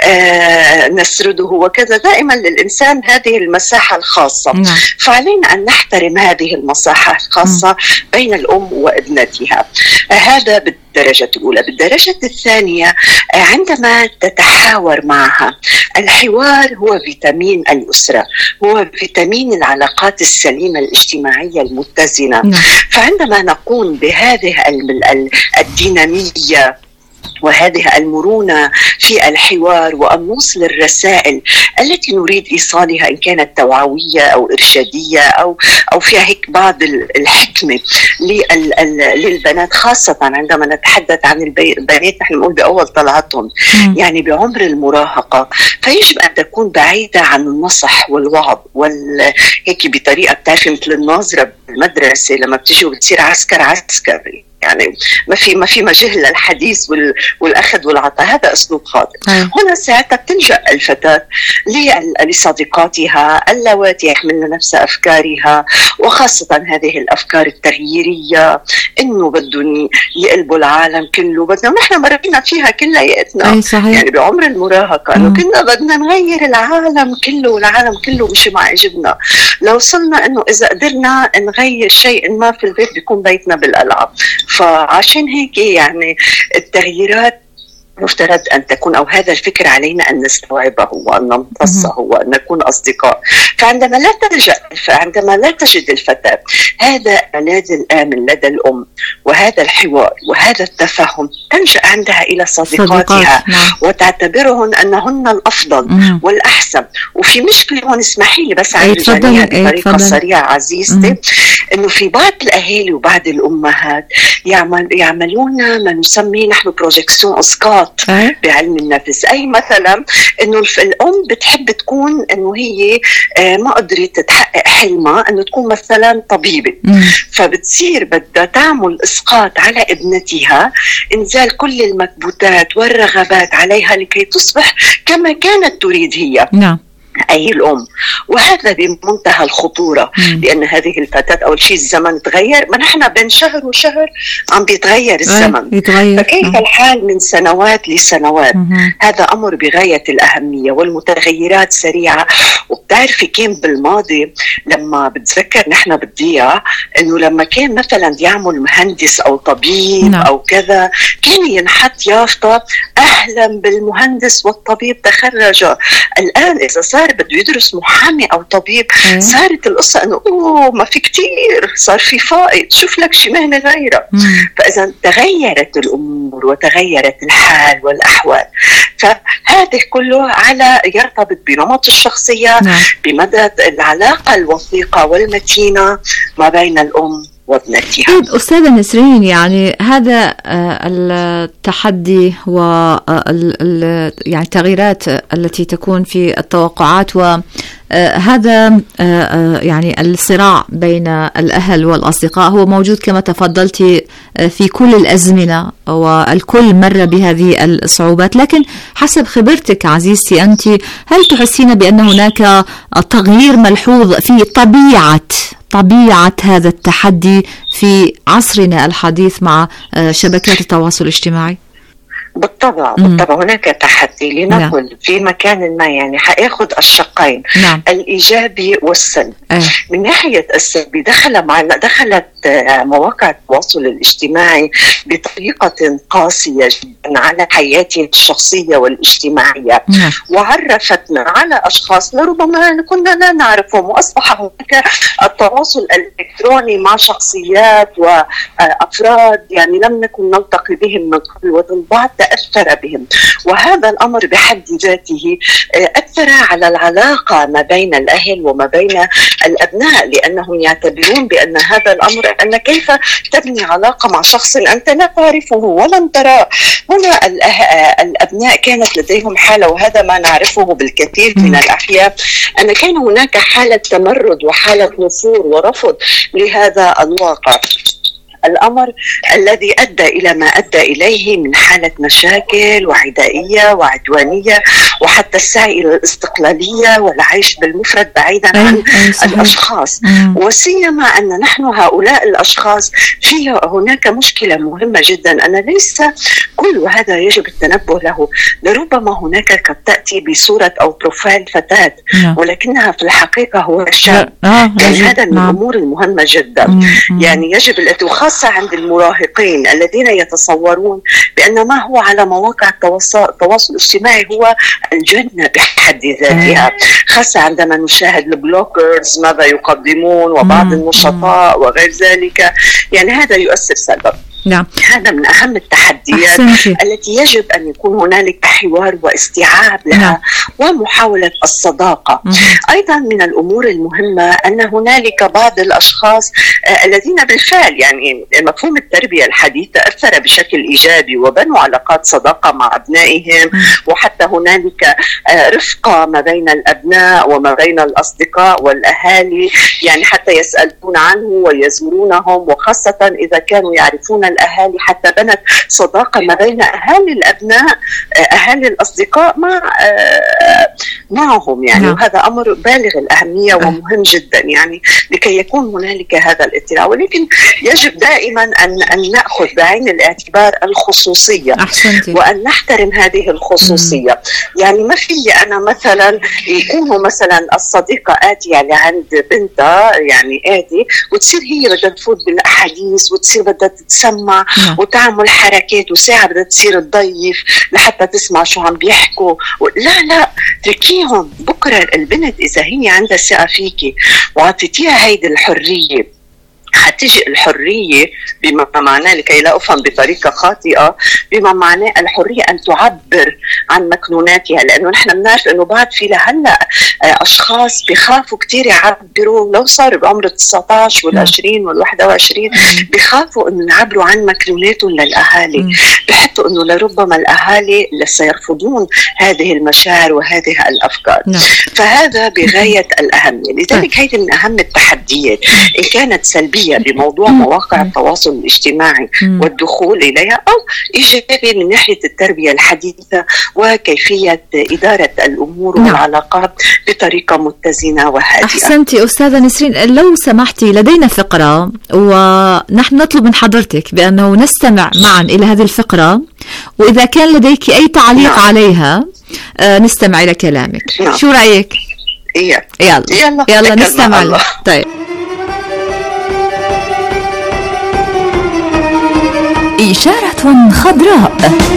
نسرده وكذا. دائما للإنسان هذه المساحة الخاصة، فعلينا أن نحترم هذه المساحة الخاصة بين الأم وابنتها. هذا بالدرجة الأولى. بالدرجة الثانية، عندما تتحاور معها، الحوار هو فيتامين الأسرة، هو فيتامين العلاقات السليمة الاجتماعية المتزنة. فعندما نقوم بهذه الدينامية وهذه المرونة في الحوار، وأن نوصل الرسائل التي نريد إيصالها إن كانت توعوية أو إرشادية أو فيها هيك بعض الحكمة للبنات، خاصة عندما نتحدث عن البنات نحن نقول بأول طلعتهم يعني بعمر المراهقة، فيجب أن تكون بعيدة عن النصح والوعظ هيك بطريقة بتعرفي مثل الناظرة بالمدرسة لما بتيجي وبتصير عسكر، يعني ما في مجال للحديث والأخذ والعطاء، هذا أسلوب خاطئ. هنا ساعتها بتلجأ الفتاة لصديقاتها اللواتي يحملن نفس أفكارها، وخاصة هذه الأفكار التغييرية، إنه بدهم يقلبوا العالم كله، نحن مرينا فيها كلياتنا يعني بعمر المراهقة، إنه كنا بدنا نغير العالم كله والعالم كله مش ما عجبنا. لو وصلنا إنه إذا قدرنا نغير شيء ما في البيت بيكون بيتنا بالقلعة. فعشان هيك يعني التغييرات مفترض أن تكون، أو هذا الفكر علينا أن نستوعبه وأن نمتصه وأن نكون أصدقاء. فعندما لا تجد الفتاة هذا اللاذ الآمن لدى الأم وهذا الحوار وهذا التفهم، تلجأ عندها إلى صديقاتها وتعتبرهن أنهن الأفضل والأحسن. وفي مشكلة هون، اسمحي لي بس عن الجميع بطريقة سريعة عزيزتي، أنه في بعض الأهالي وبعض الأمهات يعملون ما نسميه نحن بروجيكسيون أسقاط بعلم النفس. أي مثلا أنه الأم بتحب تكون أنه هي ما قدرت تحقق حلمها أنه تكون مثلا طبيبة، فبتصير بدها تعمل إسقاط على ابنتها، إنزال كل المكبوتات والرغبات عليها لكي تصبح كما كانت تريد هي. أي الأم. وهذا بمنتهى الخطورة، لأن هذه الفتاة أول شيء الزمن تغير، ما نحن بين شهر وشهر عم بيتغير الزمن، فكيف الحال من سنوات لسنوات؟ هذا أمر بغاية الأهمية، والمتغيرات سريعة. وبتعرفي كان بالماضي لما بتذكر نحن بالضياع إنه لما كان مثلا يعمل مهندس أو طبيب أو كذا كان ينحط يافطة أهلا بالمهندس والطبيب تخرج. الآن إذا صار بده يدرس محامي أو طبيب صارت القصة أنه ما في كتير، صار في فائض، شوف لك شي مهنة غيرها. فإذا تغيرت الأمور وتغيرت الحال والأحوال، فهذا كله على يرتبط بنمط الشخصية، بمدى العلاقة الوثيقة والمتينة ما بين الأم وابنتها. أستاذة نسرين، يعني هذا التحدي يعني التغييرات التي تكون في التوقعات، وهذا يعني الصراع بين الأهل والأصدقاء هو موجود كما تفضلتي في كل الأزمنة، والكل مر بهذه الصعوبات. لكن حسب خبرتك عزيزتي أنت، هل تحسين بأن هناك تغيير ملحوظ في طبيعة هذا التحدي في عصرنا الحديث مع شبكات التواصل الاجتماعي؟ بالطبع هناك تحدي، لنقل في مكان ما، يعني حياخد الشقين الإيجابي والسلبي. من ناحية السلبي دخلت مواقع التواصل الاجتماعي بطريقة قاسية جدا على حياتنا الشخصية والاجتماعية، وعرفتنا على أشخاص لربما كنا لا نعرفهم، وأصبح هناك التواصل الإلكتروني مع شخصيات وأفراد يعني لم نكن نلتقي بهم من قبل، والبعض تأثر بهم. وهذا الأمر بحد ذاته أثر على العلاقة ما بين الأهل وما بين الأبناء، لأنهم يعتبرون بأن هذا الأمر، أن كيف تبني علاقة مع شخص أنت لا تعرفه ولم ترى. هنا الأبناء كانت لديهم حالة، وهذا ما نعرفه بالكثير من الأحيان، أن كان هناك حالة تمرد وحالة نفور ورفض لهذا الواقع، الأمر الذي أدى إلى ما أدى إليه من حالة مشاكل وعدائية وعدوانية، وحتى السعي إلى الاستقلالية والعيش بالمفرد بعيدا عن الأشخاص. وسيما أن نحن هؤلاء الأشخاص فيه هناك مشكلة مهمة جدا، أن ليس كل هذا يجب التنبه له. لربما هناك قد تأتي بصورة أو بروفايل فتاة ولكنها في الحقيقة هو شاب. يعني هذا من الأمور المهمة جدا، يعني يجب الاتخاذ عند المراهقين الذين يتصورون بأن ما هو على مواقع التواصل الاجتماعي هو الجنة بحد ذاتها، خاصة عندما نشاهد البلوكرز ماذا يقدمون وبعض النشطاء وغير ذلك، يعني هذا يؤثر سلبا. هذا من أهم التحديات التي يجب أن يكون هنالك حوار واستيعاب لها ومحاولة الصداقة. أيضا من الأمور المهمة أن هنالك بعض الأشخاص الذين بالفعل يعني مفهوم التربية الحديثة أثر بشكل إيجابي وبنوا علاقات صداقة مع أبنائهم، وحتى هنالك رفقة ما بين الأبناء وما بين الأصدقاء والأهالي، يعني حتى يسألون عنه ويزورونهم، وخاصة إذا كانوا يعرفون الأهالي، حتى بنت صداقة ما بين أهالي الأبناء أهالي الأصدقاء معهم يعني. وهذا أمر بالغ الأهمية ومهم جدا يعني لكي يكون هنالك هذا الاطلاع. ولكن يجب دائما أن نأخذ بعين الاعتبار الخصوصية وأن نحترم هذه الخصوصية. يعني ما في أنا مثلا يكونوا مثلا الصديقة آتية لعند بنتها يعني آتي وتصير هي بدها تفوت بالأحاديث وتصير بدها تتسمع وتعمل حركات وساعة بدها تصير تضيف لحتى تسمع شو عم بيحكوا. لا تركيهم. بكرة البنت إذا هي عندها ثقة فيكي وعطيتيها هيدي الحرية، حتيجي الحرية بما معناه، لكي لا أفهم بطريقة خاطئة، بما معناه الحرية أن تعبر عن مكنوناتها. لأنه نحن بنعرف أنه بعد في لهلأ أشخاص بيخافوا كتير يعبروا، لو صار بعمر 19 وال20 وال21 بيخافوا أنه يعبروا عن مكنوناتهم للأهالي، بحثوا أنه لربما الأهالي سيرفضون هذه المشاعر وهذه الأفكار. فهذا بغاية الأهمية. لذلك هذه من أهم التحديات إن كانت سلبية سلبية بموضوع مواقع التواصل الاجتماعي والدخول إليها، أو إيجابي من ناحية التربية الحديثة وكيفية إدارة الأمور والعلاقات بطريقة متزنة وهادئة. أحسنتي أستاذة نسرين، لو سمحتي لدينا فقرة ونحن نطلب من حضرتك بأنه نستمع معا إلى هذه الفقرة، وإذا كان لديك أي تعليق عليها نستمع إلى كلامك. شو رأيك؟ يلا نستمع له. طيب. إشارة خضراء.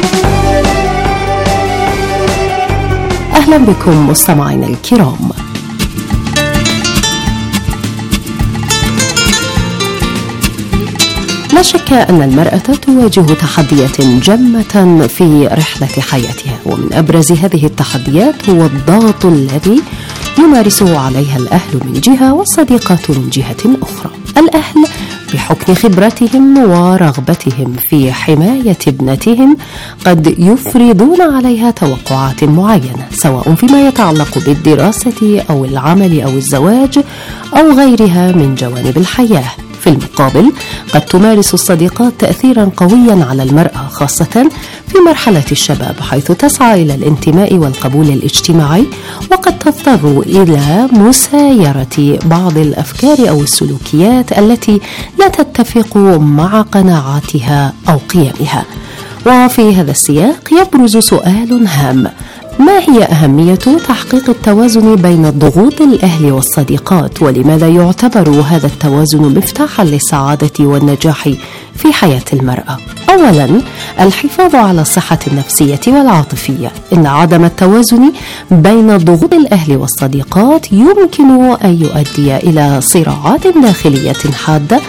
أهلا بكم مستمعينا الكرام. لا شك أن المرأة تواجه تحديات جمة في رحلة حياتها، ومن أبرز هذه التحديات هو الضغط الذي يمارسه عليها الأهل من جهة والصديقات من جهة أخرى. الأهل بحكم خبرتهم ورغبتهم في حماية ابنتهم قد يفرضون عليها توقعات معينة، سواء فيما يتعلق بالدراسة أو العمل أو الزواج أو غيرها من جوانب الحياة. في المقابل قد تمارس الصديقات تأثيرا قويا على المرأة، خاصة في مرحلة الشباب، حيث تسعى إلى الانتماء والقبول الاجتماعي، وقد تضطر إلى مسايرة بعض الأفكار أو السلوكيات التي لا تتفق مع قناعاتها أو قيمها. وفي هذا السياق يبرز سؤال هام: ما هي أهمية تحقيق التوازن بين ضغوط الأهل والصديقات؟ ولماذا يعتبر هذا التوازن مفتاحا للسعادة والنجاح في حياة المرأة؟ أولا، الحفاظ على الصحة النفسية والعاطفية. إن عدم التوازن بين ضغوط الأهل والصديقات يمكن أن يؤدي إلى صراعات داخلية حادة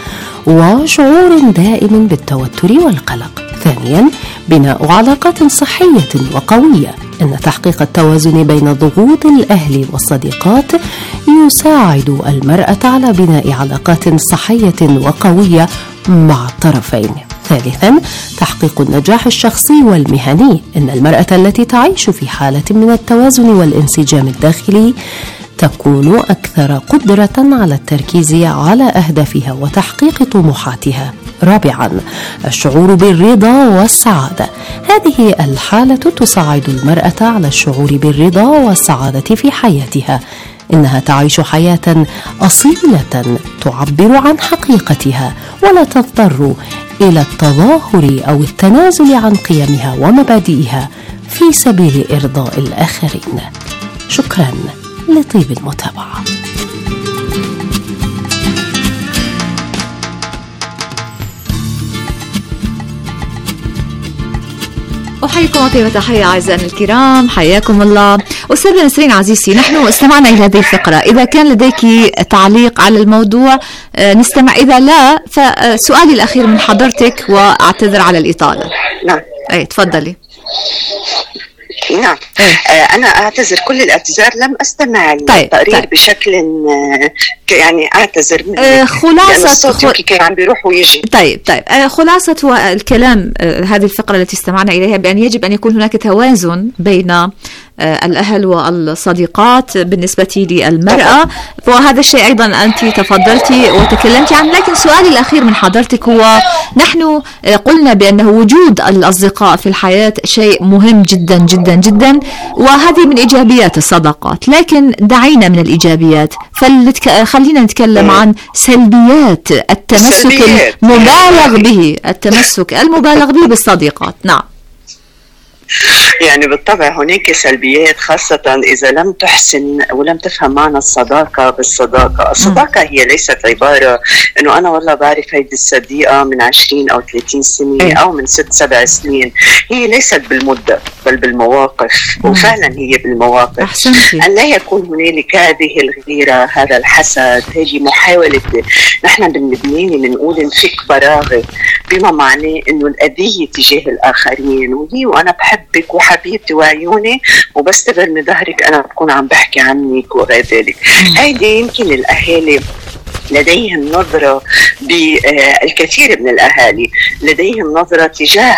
وشعور دائم بالتوتر والقلق. ثانيا، بناء علاقات صحية وقوية. إن تحقيق التوازن بين ضغوط الأهل والصديقات يساعد المرأة على بناء علاقات صحية وقوية مع الطرفين. ثالثا، تحقيق النجاح الشخصي والمهني. إن المرأة التي تعيش في حالة من التوازن والانسجام الداخلي تكون أكثر قدرة على التركيز على أهدافها وتحقيق طموحاتها. رابعا، الشعور بالرضا والسعادة. هذه الحالة تساعد المرأة على الشعور بالرضا والسعادة في حياتها. إنها تعيش حياة أصيلة تعبر عن حقيقتها، ولا تضطر إلى التظاهر أو التنازل عن قيمها ومبادئها في سبيل إرضاء الآخرين. شكرا لطيب المتابعة. أحييكم طيبة تحية أعزائنا الكرام، حياكم الله. أستاذة نسرين عزيزتي، نحن استمعنا إلى هذه الفقرة، إذا كان لديك تعليق على الموضوع نستمع، إذا لا فسؤالي الأخير من حضرتك وأعتذر على الإطالة. نعم. تفضلي. نعم. أنا أعتذر كل الاعتذار، لم أستمع للتقرير بشكل يعني أعتذر منه. خلاصة صوتك كان عم بيروح ويجي. طيب خلاصة الكلام هذه الفقرة التي استمعنا إليها بأن يجب أن يكون هناك توازن بين الأهل والصديقات بالنسبة للمرأة، وهذا الشيء أيضا أنت تفضلتي وتكلمتي عنه. لكن سؤالي الأخير من حضرتك هو: نحن قلنا بأن وجود الأصدقاء في الحياة شيء مهم جدا جدا جدا، وهذه من إيجابيات الصداقات، لكن دعينا من الإيجابيات، خلينا نتكلم عن سلبيات التمسك المبالغ به بالصديقات. نعم. يعني بالطبع هناك سلبيات، خاصة إذا لم تحسن ولم تفهم معنى الصداقة بالصداقة. الصداقة هي ليست عبارة أنه أنا والله بعرف هيدي الصديقة من 20 أو 30 سنة أو من 6-7 سنين. هي ليست بالمدة بل بالمواقف، وفعلا هي بالمواقف. أن لا يكون هنالك هذه الغيرة، هذا الحسد، هذه محاولة. نحن باللبناني بنقول نفك براغي، بما معناه أنه الأذية تجاه الآخرين، وأنا بحبك وحبيبتي وعيوني وبستبر من ظهرك أنا بكون عم بحكي عنك وغير ذلك. هيدي يمكن الأهالي لديهم نظرة بالكثير من الأهالي لديهم نظرة تجاه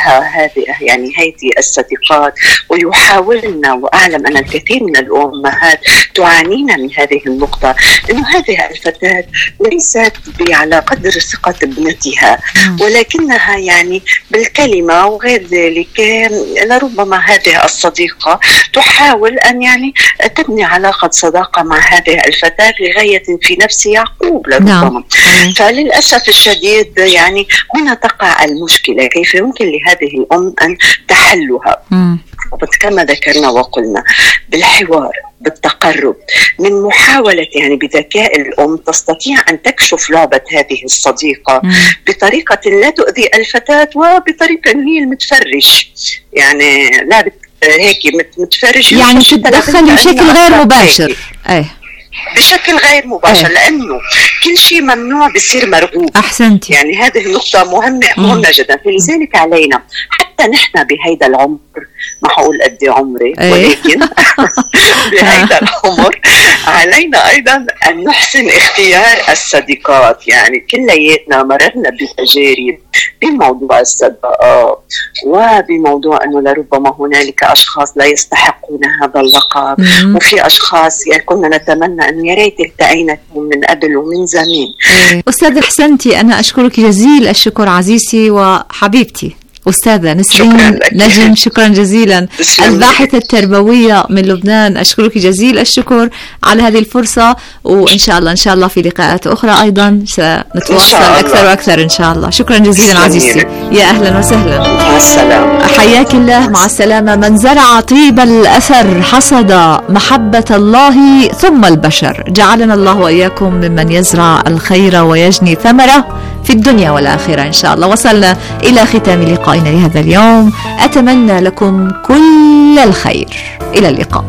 هذه الصديقات، ويحاولن، وأعلم أن الكثير من الأمهات تعانين من هذه النقطة، أن هذه الفتاة ليست على قدر ثقة ابنتها، ولكنها يعني بالكلمة وغير ذلك لربما هذه الصديقة تحاول أن يعني تبني علاقة صداقة مع هذه الفتاة لغاية في نفس يعقوب لربما. فللأسف الشديد يعني هنا تقع المشكلة، كيف يمكن لهذه الأم أن تحلها؟ كما ذكرنا وقلنا بالحوار، بالتقرب، من محاولة يعني بذكاء الأم تستطيع أن تكشف لعبة هذه الصديقة بطريقة لا تؤذي الفتاة، وبطريقة هي المتفرج يعني لا هيك متفرج يعني تتدخل بشكل غير مباشر. بشكل غير مباشر، لأنه كل شيء ممنوع بصير مرغوب. أحسنت. يعني هذه النقطة مهمة جدا. فلذلك علينا حتى نحن بهيدا العمر، ما حقول قد عمري ولكن بهيدا العمر علينا أيضا أن نحسن اختيار الصديقات. يعني كلياتنا مررنا بتجارب بموضوع الصداقات وبموضوع أنه لربما هنالك أشخاص لا يستحقون هذا اللقب، وفي أشخاص يعني كنا نتمنى أن يا ريت التقينا من قبل ومن زمان. أستاذة حسنتي، أنا أشكرك جزيل الشكر عزيزتي وحبيبتي أستاذة نسرين نجم، شكرا جزيلا، الباحثة التربوية من لبنان. أشكرك جزيل الشكر على هذه الفرصة، وإن شاء الله في لقاءات أخرى أيضا سنتواصل أكثر وأكثر إن شاء الله. شكرا جزيلا عزيزتي، يا أهلا وسهلا. مع السلامة. حياك الله، مع السلامة. من زرع طيب الأثر حصد محبة الله ثم البشر. جعلنا الله وإياكم ممن يزرع الخير ويجني ثمره في الدنيا والآخرة إن شاء الله. وصلنا إلى ختام لقائنا لهذا اليوم، أتمنى لكم كل الخير. إلى اللقاء.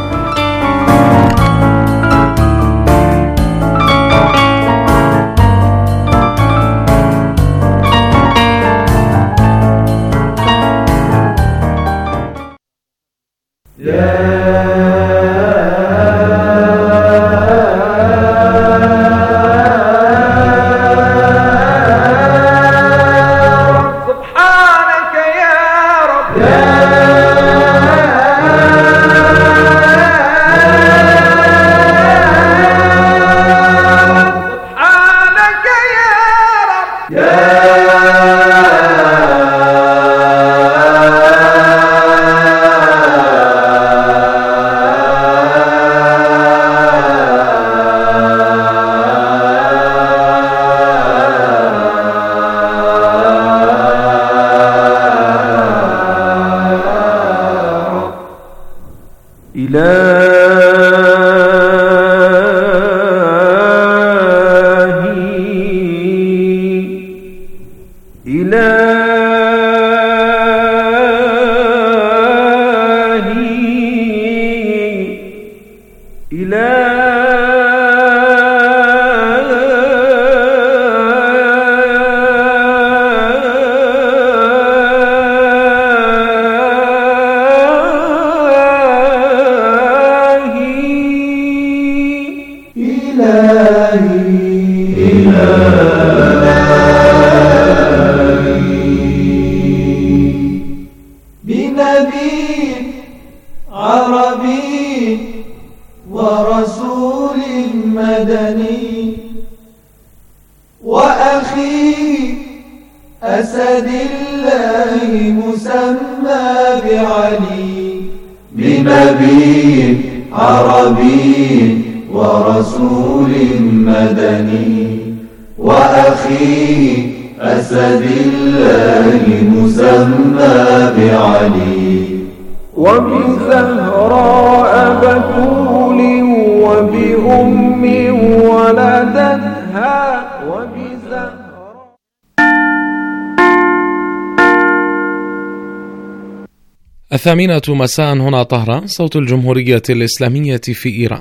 الثامنة مساء هنا طهران، صوت الجمهورية الإسلامية في إيران.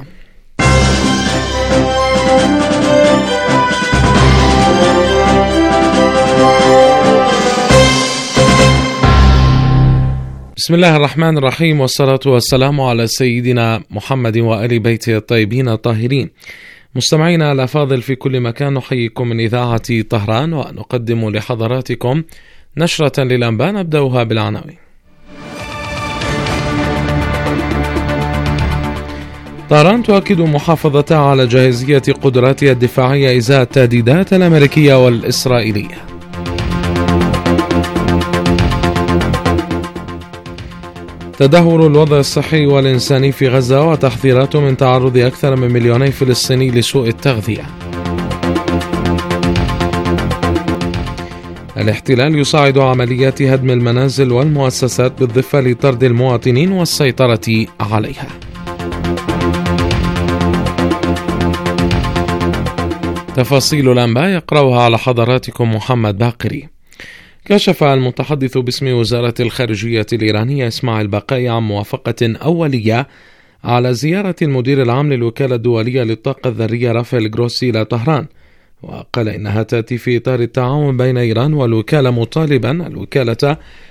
بسم الله الرحمن الرحيم، والصلاة والسلام على سيدنا محمد وآل بيته الطيبين الطاهرين. مستمعينا الأفاضل في كل مكان، نحييكم من إذاعة طهران ونقدم لحضراتكم نشرة للأنباء نبدأها بالعناوين. طهران تؤكد محافظتها على جاهزية قدراتها الدفاعية إزاء التهديدات الأمريكية والإسرائيلية. تدهور الوضع الصحي والإنساني في غزة وتحذيرات من تعرض أكثر من 2,000,000 فلسطيني لسوء التغذية. الاحتلال يصعد عمليات هدم المنازل والمؤسسات بالضفة لطرد المواطنين والسيطرة عليها. تفاصيل الأنباء يقرأها على حضراتكم محمد باقري. كشف المتحدث باسم وزارة الخارجية الإيرانية إسماعيل باقاي عن موافقة أولية على زيارة المدير العام للوكالة الدولية للطاقة الذرية رافائيل جروسي إلى طهران، وقال إنها تأتي في إطار التعاون بين إيران والوكالة، مطالبا الوكالة